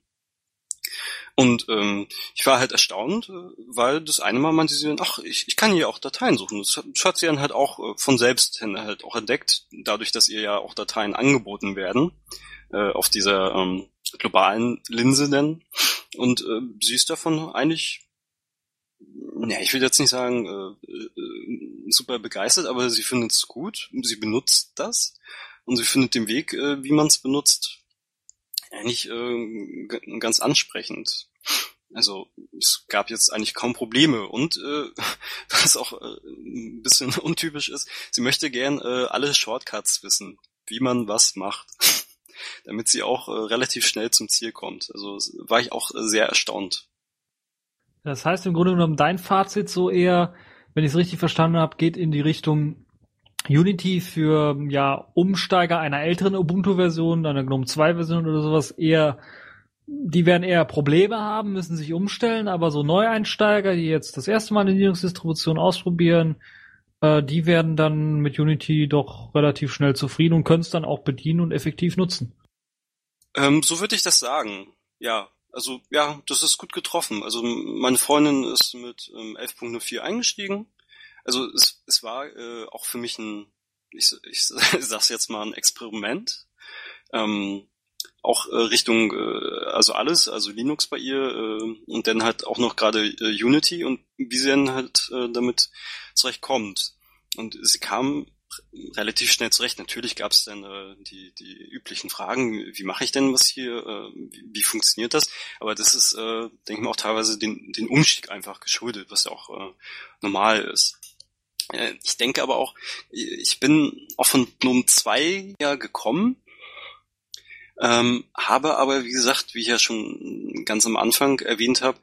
Speaker 3: Und ähm, ich war halt erstaunt, weil das eine Mal meinte sie dann, ach, ich, ich kann hier auch Dateien suchen. Das hat, das hat sie dann halt auch äh, von selbst hin halt auch entdeckt, dadurch, dass ihr ja auch Dateien angeboten werden äh, auf dieser ähm, globalen Linse denn. Und äh, sie ist davon eigentlich, ja, ich will jetzt nicht sagen äh, äh, super begeistert, aber sie findet es gut, sie benutzt das und sie findet den Weg, äh, wie man es benutzt, eigentlich äh, g- ganz ansprechend. Also es gab jetzt eigentlich kaum Probleme und äh, was auch äh, ein bisschen untypisch ist, sie möchte gern äh, alle Shortcuts wissen, wie man was macht, damit sie auch äh, relativ schnell zum Ziel kommt. Also war ich auch äh, sehr erstaunt.
Speaker 4: Das heißt im Grunde genommen, dein Fazit so eher, wenn ich es richtig verstanden habe, geht in die Richtung Unity für ja Umsteiger einer älteren Ubuntu-Version, einer GNOME zwei Version oder sowas eher, die werden eher Probleme haben, müssen sich umstellen, aber so Neueinsteiger, die jetzt das erste Mal eine Linux-Distribution ausprobieren, äh, die werden dann mit Unity doch relativ schnell zufrieden und können es dann auch bedienen und effektiv nutzen.
Speaker 3: Ähm, so würde ich das sagen. Ja, also ja, das ist gut getroffen. Also meine Freundin ist mit ähm, elf Punkt null vier eingestiegen. Also es, es war äh, auch für mich ein, ich, ich sag's jetzt mal, ein Experiment. Ähm, auch äh, Richtung, äh, also alles, also Linux bei ihr äh, und dann halt auch noch gerade äh, Unity und wie sie dann halt äh, damit zurechtkommt. Und sie kam relativ schnell zurecht. Natürlich gab es dann äh, die die üblichen Fragen, wie mache ich denn was hier, äh, wie, wie funktioniert das? Aber das ist, äh, denke ich mal, auch teilweise den den Umstieg einfach geschuldet, was ja auch äh, normal ist. Äh, ich denke aber auch, ich bin auch von GNOME zwei ja gekommen, ähm, habe aber, wie gesagt, wie ich ja schon ganz am Anfang erwähnt habe,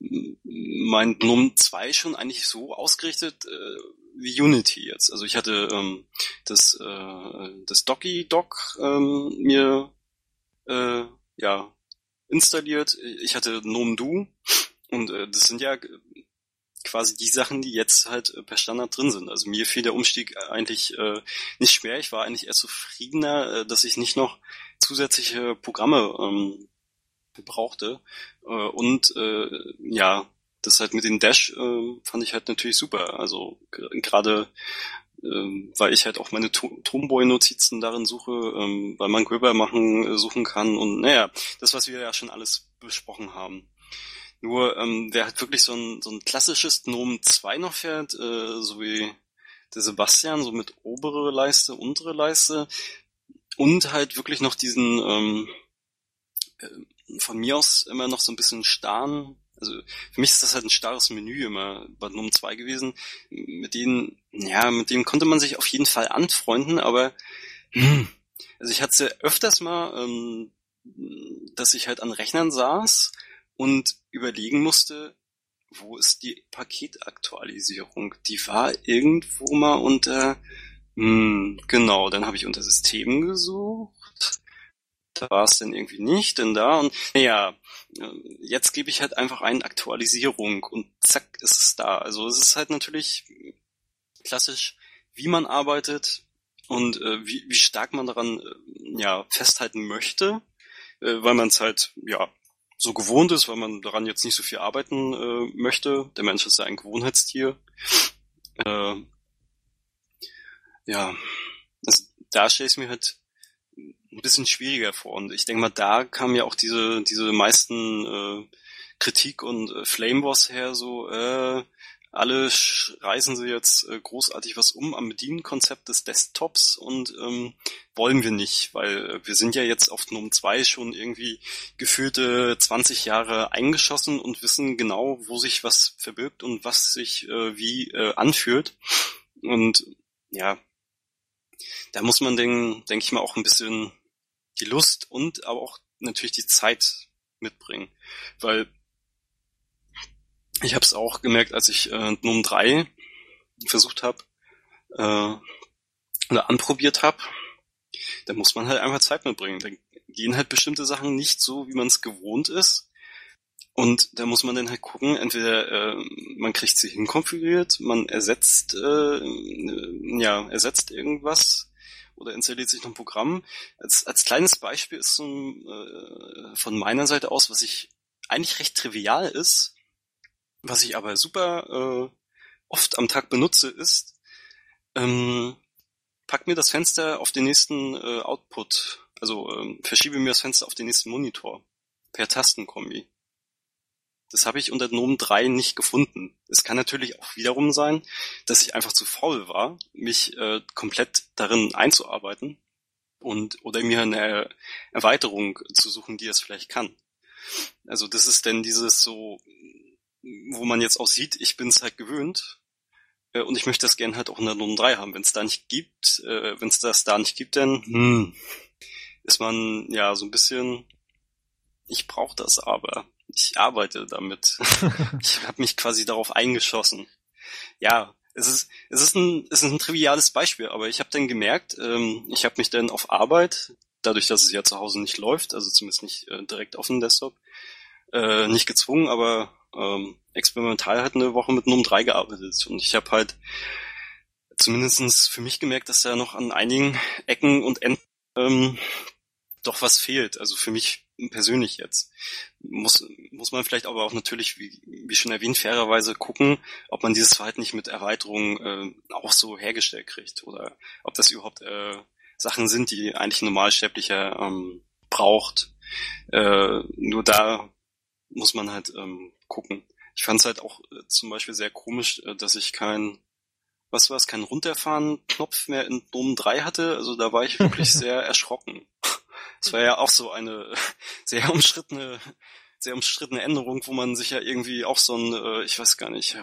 Speaker 3: mein GNOME zwei schon eigentlich so ausgerichtet äh, wie Unity jetzt. Also ich hatte ähm, das äh, das Docky-Doc ähm, mir äh, ja installiert. Ich hatte GNOME-Do und äh, das sind ja quasi die Sachen, die jetzt halt äh, per Standard drin sind. Also mir fiel der Umstieg eigentlich äh, nicht schwer. Ich war eigentlich eher zufriedener, äh, dass ich nicht noch zusätzliche Programme ähm, brauchte. Äh, und äh, ja, das halt mit den Dash äh, fand ich halt natürlich super. Also g- gerade äh, weil ich halt auch meine to- Tomboy-Notizen darin suche, ähm, weil man Grabber machen äh, suchen kann und naja, das, was wir ja schon alles besprochen haben. Nur ähm, wer halt wirklich so ein so ein klassisches GNOME zwei noch fährt, äh, so wie der Sebastian, so mit obere Leiste, untere Leiste und halt wirklich noch diesen ähm, äh, von mir aus immer noch so ein bisschen starren, also für mich ist das halt ein starres Menü immer bei GNOME zwei gewesen, mit denen, ja, mit dem konnte man sich auf jeden Fall anfreunden, aber hm, also ich hatte es ja öfters mal, ähm, dass ich halt an Rechnern saß und überlegen musste, wo ist die Paketaktualisierung? Die war irgendwo mal unter, hm, genau, dann habe ich unter Systemen gesucht, da war es dann irgendwie nicht, denn da und naja, jetzt gebe ich halt einfach eine Aktualisierung und zack ist es da. Also es ist halt natürlich klassisch, wie man arbeitet und äh, wie, wie stark man daran äh, ja festhalten möchte, äh, weil man es halt ja so gewohnt ist, weil man daran jetzt nicht so viel arbeiten äh, möchte. Der Mensch ist ja ein Gewohnheitstier. Äh, ja, also da stelle ich es mir halt ein bisschen schwieriger vor. Und ich denke mal, da kam ja auch diese diese meisten äh, Kritik und äh, Flame Wars her, so äh, alle reißen sie jetzt äh, großartig was um am Bedienkonzept des Desktops und ähm, wollen wir nicht, weil äh, wir sind ja jetzt auf GNOME zwei schon irgendwie gefühlte zwanzig Jahre eingeschossen und wissen genau, wo sich was verbirgt und was sich äh, wie äh, anfühlt. Und ja, da muss man, denke denk ich mal, auch ein bisschen die Lust und aber auch natürlich die Zeit mitbringen, weil ich habe es auch gemerkt, als ich äh, GNOME drei versucht habe, äh, oder anprobiert habe, da muss man halt einfach Zeit mitbringen. Da gehen halt bestimmte Sachen nicht so, wie man es gewohnt ist. Und da muss man dann halt gucken, entweder äh, man kriegt sie hinkonfiguriert, man ersetzt äh, ja ersetzt irgendwas oder installiert sich noch ein Programm. Als als kleines Beispiel ist so ein, äh, von meiner Seite aus, was ich eigentlich recht trivial ist, was ich aber super äh, oft am Tag benutze, ist, ähm, pack mir das Fenster auf den nächsten äh, Output, also ähm, verschiebe mir das Fenster auf den nächsten Monitor per Tastenkombi. Das habe ich unter GNOME drei nicht gefunden. Es kann natürlich auch wiederum sein, dass ich einfach zu faul war, mich äh, komplett darin einzuarbeiten und oder mir eine Erweiterung zu suchen, die es vielleicht kann. Also das ist denn dieses so, wo man jetzt auch sieht, ich bin es halt gewöhnt äh, und ich möchte das gerne halt auch unter GNOME drei haben. Wenn es da nicht gibt, äh, wenn es das da nicht gibt, dann hm, ist man ja so ein bisschen, ich brauche das aber. Ich arbeite damit. Ich habe mich quasi darauf eingeschossen. Ja, es ist es ist ein es ist ein triviales Beispiel, aber ich habe dann gemerkt, ähm, ich habe mich dann auf Arbeit, dadurch, dass es ja zu Hause nicht läuft, also zumindest nicht äh, direkt auf dem Desktop, äh, nicht gezwungen, aber ähm, experimental halt eine Woche mit GNOME drei gearbeitet und ich habe halt zumindestens für mich gemerkt, dass da noch an einigen Ecken und Enden ähm, doch was fehlt. Also für mich persönlich jetzt. Muss muss man vielleicht aber auch natürlich, wie, wie schon erwähnt, fairerweise gucken, ob man dieses Verhalten nicht mit Erweiterungen äh, auch so hergestellt kriegt oder ob das überhaupt äh, Sachen sind, die eigentlich ein Normalsterblicher ähm, braucht. Äh, nur da muss man halt ähm, gucken. Ich fand es halt auch äh, zum Beispiel sehr komisch, äh, dass ich kein was war es, kein Runterfahren-Knopf mehr in GNOME drei hatte. Also da war ich wirklich sehr erschrocken. Das war ja auch so eine sehr umstrittene, sehr umstrittene Änderung, wo man sich ja irgendwie auch so ein, äh, ich weiß gar nicht,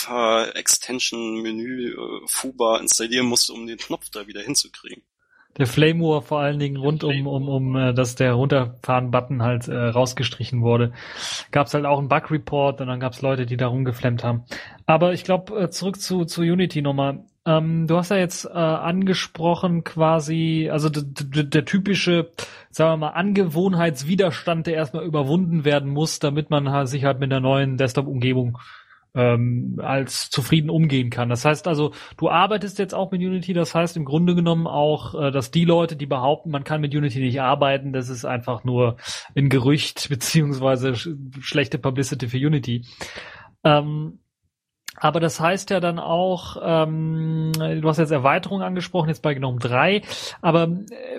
Speaker 3: Runterfahr-Extension-Menü, äh, Fubar installieren musste, um den Knopf da wieder hinzukriegen.
Speaker 4: Der Flame War vor allen Dingen rund um, um, um, äh, dass der Runterfahren-Button halt äh, rausgestrichen wurde. Gab's halt auch einen Bug-Report und dann gab's Leute, die da rumgeflammt haben. Aber ich glaube, äh, zurück zu, zu Unity nochmal. Ähm, du hast ja jetzt äh, angesprochen quasi, also d- d- der typische, sagen wir mal, Angewohnheitswiderstand, der erstmal überwunden werden muss, damit man halt sich halt mit der neuen Desktop-Umgebung ähm, als zufrieden umgehen kann. Das heißt also, du arbeitest jetzt auch mit Unity, das heißt im Grunde genommen auch, äh, dass die Leute, die behaupten, man kann mit Unity nicht arbeiten, das ist einfach nur ein Gerücht beziehungsweise sch- schlechte Publicity für Unity. Ähm, aber das heißt ja dann auch, ähm, du hast jetzt Erweiterung angesprochen, jetzt bei GNOME drei, aber äh,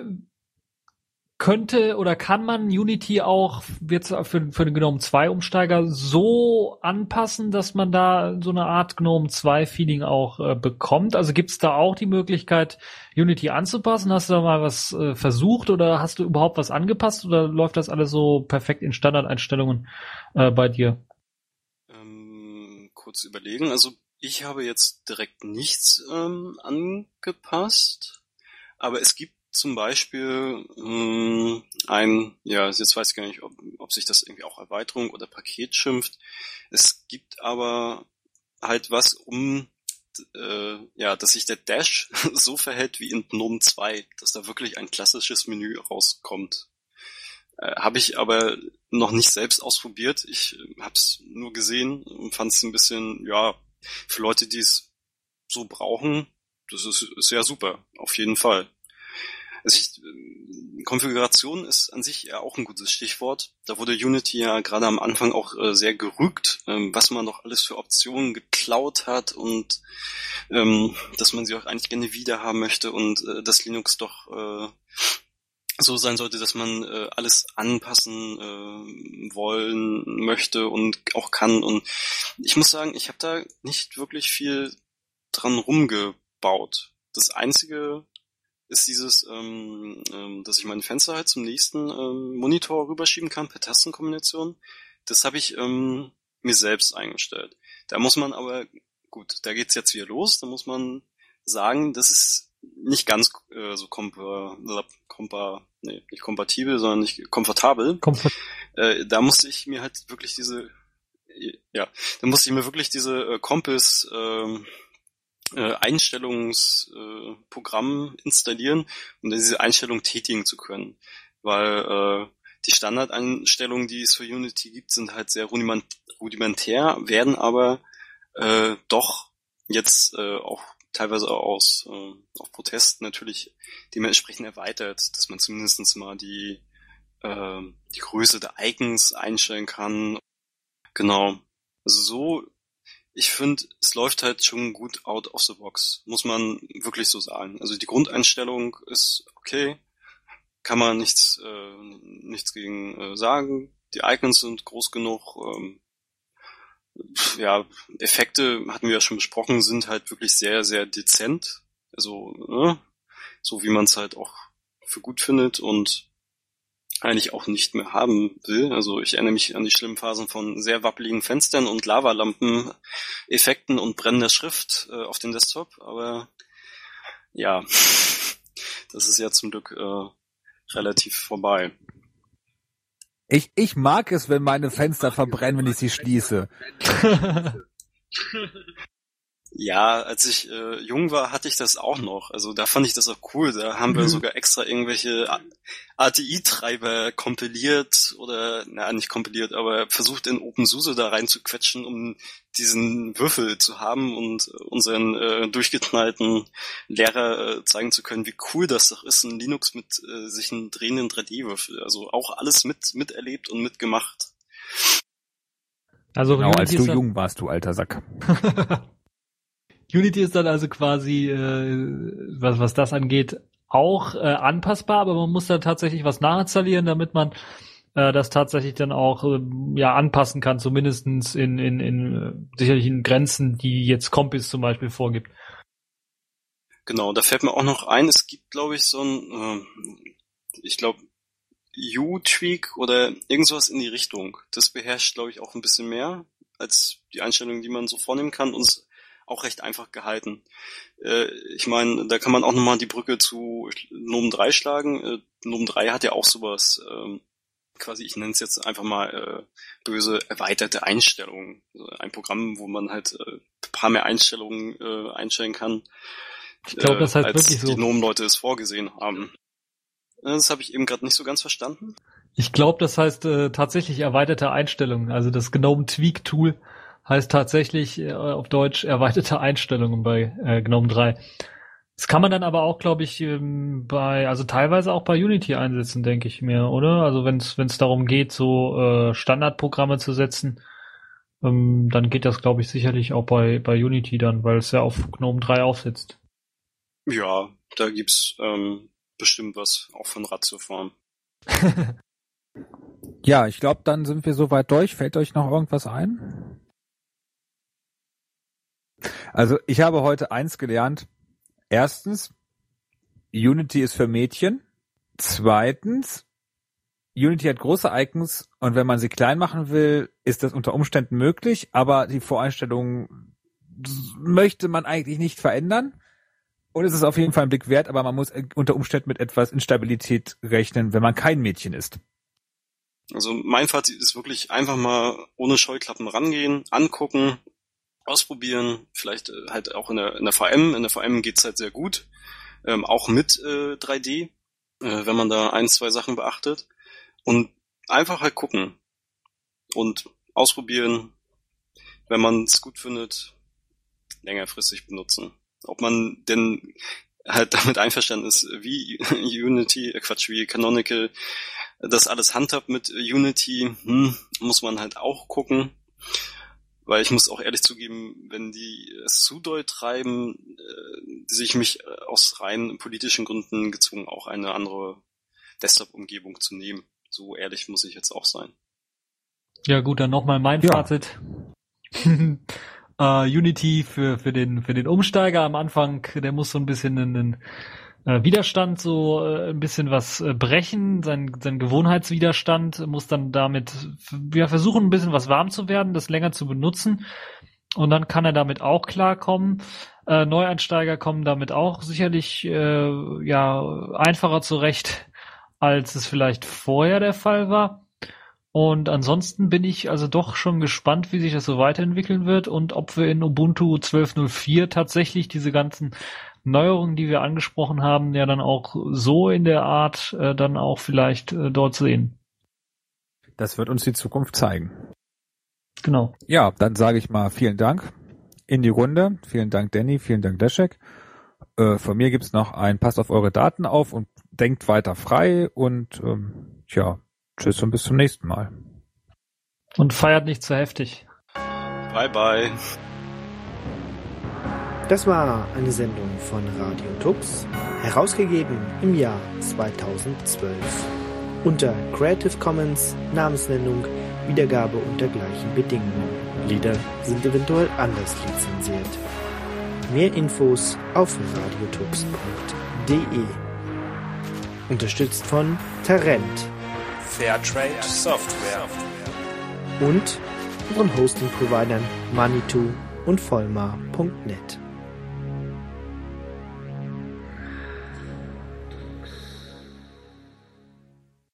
Speaker 4: könnte oder kann man Unity auch jetzt für, für den GNOME zwei Umsteiger so anpassen, dass man da so eine Art GNOME zwei Feeling auch äh, bekommt? Also gibt's da auch die Möglichkeit, Unity anzupassen? Hast du da mal was äh, versucht oder hast du überhaupt was angepasst oder läuft das alles so perfekt in Standardeinstellungen äh, bei dir?
Speaker 3: Ähm, kurz überlegen. Also ich habe jetzt direkt nichts ähm, angepasst, aber es gibt zum Beispiel mh, ein, ja, jetzt weiß ich gar nicht, ob, ob sich das irgendwie auch Erweiterung oder Paket schimpft. Es gibt aber halt was, um äh, ja, dass sich der Dash so verhält wie in GNOME zwei, dass da wirklich ein klassisches Menü rauskommt. Äh, habe ich aber noch nicht selbst ausprobiert. Ich äh, habe es nur gesehen und fand es ein bisschen, ja, für Leute, die es so brauchen, das ist, ist ja super, auf jeden Fall. Also ich, Konfiguration ist an sich ja auch ein gutes Stichwort. Da wurde Unity ja gerade am Anfang auch äh, sehr gerügt, ähm, was man doch alles für Optionen geklaut hat und ähm, dass man sie auch eigentlich gerne wieder haben möchte und äh, dass Linux doch äh, so sein sollte, dass man äh, alles anpassen äh, wollen möchte und auch kann. Und ich muss sagen, ich habe da nicht wirklich viel dran rumgebaut. Das Einzige ist dieses, ähm, ähm, dass ich mein Fenster halt zum nächsten ähm, Monitor rüberschieben kann per Tastenkombination. Das habe ich ähm, mir selbst eingestellt. Da muss man aber, gut, da geht's jetzt wieder los, da muss man sagen, das ist nicht ganz äh, so kompa, kompa, nee, nicht kompatibel, sondern nicht komfortabel.
Speaker 4: Komfort-
Speaker 3: äh, da musste ich mir halt wirklich diese, ja, da musste ich mir wirklich diese äh, Compass, äh, äh, Einstellungsprogramm äh, installieren, um diese Einstellung tätigen zu können. Weil äh, die Standardeinstellungen, die es für Unity gibt, sind halt sehr rudimentär, werden aber äh, doch jetzt äh, auch teilweise aus äh, auf Protest natürlich dementsprechend erweitert, dass man zumindest mal die äh, die Größe der Icons einstellen kann. Genau. Also so, ich finde, es läuft halt schon gut out of the box, muss man wirklich so sagen. Also die Grundeinstellung ist okay, kann man nichts äh, nichts gegen äh, sagen. Die Icons sind groß genug. Ähm, ja, Effekte, hatten wir ja schon besprochen, sind halt wirklich sehr, sehr dezent. Also, ne? So wie man es halt auch für gut findet und eigentlich auch nicht mehr haben will. Also ich erinnere mich an die schlimmen Phasen von sehr wappeligen Fenstern und Lavalampen, Effekten und brennender Schrift äh, auf dem Desktop. Aber ja, das ist ja zum Glück äh, relativ vorbei.
Speaker 2: Ich, ich mag es, wenn meine Fenster verbrennen, wenn ich sie schließe.
Speaker 3: Ja, als ich äh, jung war, hatte ich das auch noch. Also da fand ich das auch cool. Da haben wir
Speaker 2: Mhm.
Speaker 3: sogar extra irgendwelche A T I-Treiber kompiliert oder, na nicht kompiliert, aber versucht in OpenSUSE da reinzuquetschen, um diesen Würfel zu haben und unseren äh, durchgeknallten Lehrer äh, zeigen zu können, wie cool das doch ist, ein Linux mit äh, sich einen drehenden drei D-Würfel. Also auch alles mit miterlebt und mitgemacht.
Speaker 4: Also
Speaker 2: Genau, als
Speaker 4: Unity
Speaker 2: du
Speaker 4: ist dann,
Speaker 2: jung warst, du alter Sack.
Speaker 4: Unity ist dann also quasi, äh, was, was das angeht, auch äh, anpassbar, aber man muss da tatsächlich was nachinstallieren, damit man äh, das tatsächlich dann auch äh, ja anpassen kann, zumindestens in, in, in äh, sicherlich in Grenzen, die jetzt Compiz zum Beispiel vorgibt.
Speaker 3: Genau, da fällt mir auch noch ein, es gibt, glaube ich, so ein, äh, ich glaube, U-Tweak oder irgend sowas in die Richtung. Das beherrscht, glaube ich, auch ein bisschen mehr als die Einstellungen, die man so vornehmen kann und ist auch recht einfach gehalten. Äh, ich meine, da kann man auch nochmal die Brücke zu GNOME drei schlagen. Äh, GNOME drei hat ja auch sowas, ähm, quasi, ich nenne es jetzt einfach mal äh, böse erweiterte Einstellungen. Also ein Programm, wo man halt äh, ein paar mehr Einstellungen äh, einstellen kann,
Speaker 4: Ich glaube, das heißt
Speaker 3: als
Speaker 4: wirklich so.
Speaker 3: die GNOME-Leute es vorgesehen haben. Das habe ich eben gerade nicht so ganz verstanden.
Speaker 4: Ich glaube, das heißt äh, tatsächlich erweiterte Einstellungen. Also das GNOME Tweak Tool heißt tatsächlich äh, auf Deutsch erweiterte Einstellungen bei äh, GNOME drei. Das kann man dann aber auch, glaube ich, ähm, bei, also teilweise auch bei Unity einsetzen, denke ich mir, oder? Also wenn es wenn es darum geht, so äh, Standardprogramme zu setzen, ähm, dann geht das, glaube ich, sicherlich auch bei bei Unity dann, weil es ja auf GNOME drei aufsetzt.
Speaker 3: Ja, da gibt's ähm, bestimmt was auch von Ratiofarm.
Speaker 2: Ja, ich glaube, dann sind wir soweit durch. Fällt euch noch irgendwas ein? Also ich habe heute eins gelernt. Erstens, Unity ist für Mädchen. Zweitens, Unity hat große Icons und wenn man sie klein machen will, ist das unter Umständen möglich, aber die Voreinstellungen möchte man eigentlich nicht verändern. Und es ist auf jeden Fall ein Blick wert, aber man muss unter Umständen mit etwas Instabilität rechnen, wenn man kein Mädchen ist.
Speaker 3: Also mein Fazit ist wirklich einfach mal ohne Scheuklappen rangehen, angucken, ausprobieren, vielleicht äh, halt auch in der, in der V M. In der V M geht's halt sehr gut, ähm, auch mit äh, drei D, äh, wenn man da ein, zwei Sachen beachtet. Und einfach halt gucken und ausprobieren, wenn man es gut findet, längerfristig benutzen. Ob man denn halt damit einverstanden ist, wie Unity, äh Quatsch, wie Canonical das alles handhabt mit Unity, hm, muss man halt auch gucken. Weil ich muss auch ehrlich zugeben, wenn die es zu doll treiben, äh, sehe ich mich aus rein politischen Gründen gezwungen, auch eine andere Desktop-Umgebung zu nehmen. So ehrlich muss ich jetzt auch sein.
Speaker 4: Ja gut, dann nochmal mein
Speaker 2: Ja.
Speaker 4: Fazit. uh, Unity für für den für den Umsteiger am Anfang, der muss so ein bisschen einen äh, Widerstand, so äh, ein bisschen was äh, brechen, sein sein Gewohnheitswiderstand, muss dann damit f- ja, versuchen, ein bisschen was warm zu werden, das länger zu benutzen und dann kann er damit auch klarkommen. Äh, Neueinsteiger kommen damit auch sicherlich äh, ja einfacher zurecht, als es vielleicht vorher der Fall war. Und ansonsten bin ich also doch schon gespannt, wie sich das so weiterentwickeln wird und ob wir in Ubuntu zwölf Punkt null vier tatsächlich diese ganzen Neuerungen, die wir angesprochen haben, ja dann auch so in der Art äh, dann auch vielleicht äh, dort sehen.
Speaker 2: Das wird uns die Zukunft zeigen.
Speaker 4: Genau.
Speaker 2: Ja, dann sage ich mal vielen Dank in die Runde. Vielen Dank, Danny. Vielen Dank, Leszek. Äh, von mir gibt's noch ein Passt auf eure Daten auf und denkt weiter frei und ähm, tja, tschüss und bis zum nächsten Mal.
Speaker 4: Und feiert nicht zu heftig.
Speaker 3: Bye, bye.
Speaker 5: Das war eine Sendung von Radio Tux, herausgegeben im Jahr zweitausendzwölf. Unter Creative Commons, Namensnennung, Wiedergabe unter gleichen Bedingungen. Lieder sind eventuell anders lizenziert. Mehr Infos auf radiotux punkt de. Unterstützt von Tarent,
Speaker 6: Fairtrade Software
Speaker 5: und unseren Hosting-Providern Manitou und Vollmar punkt net.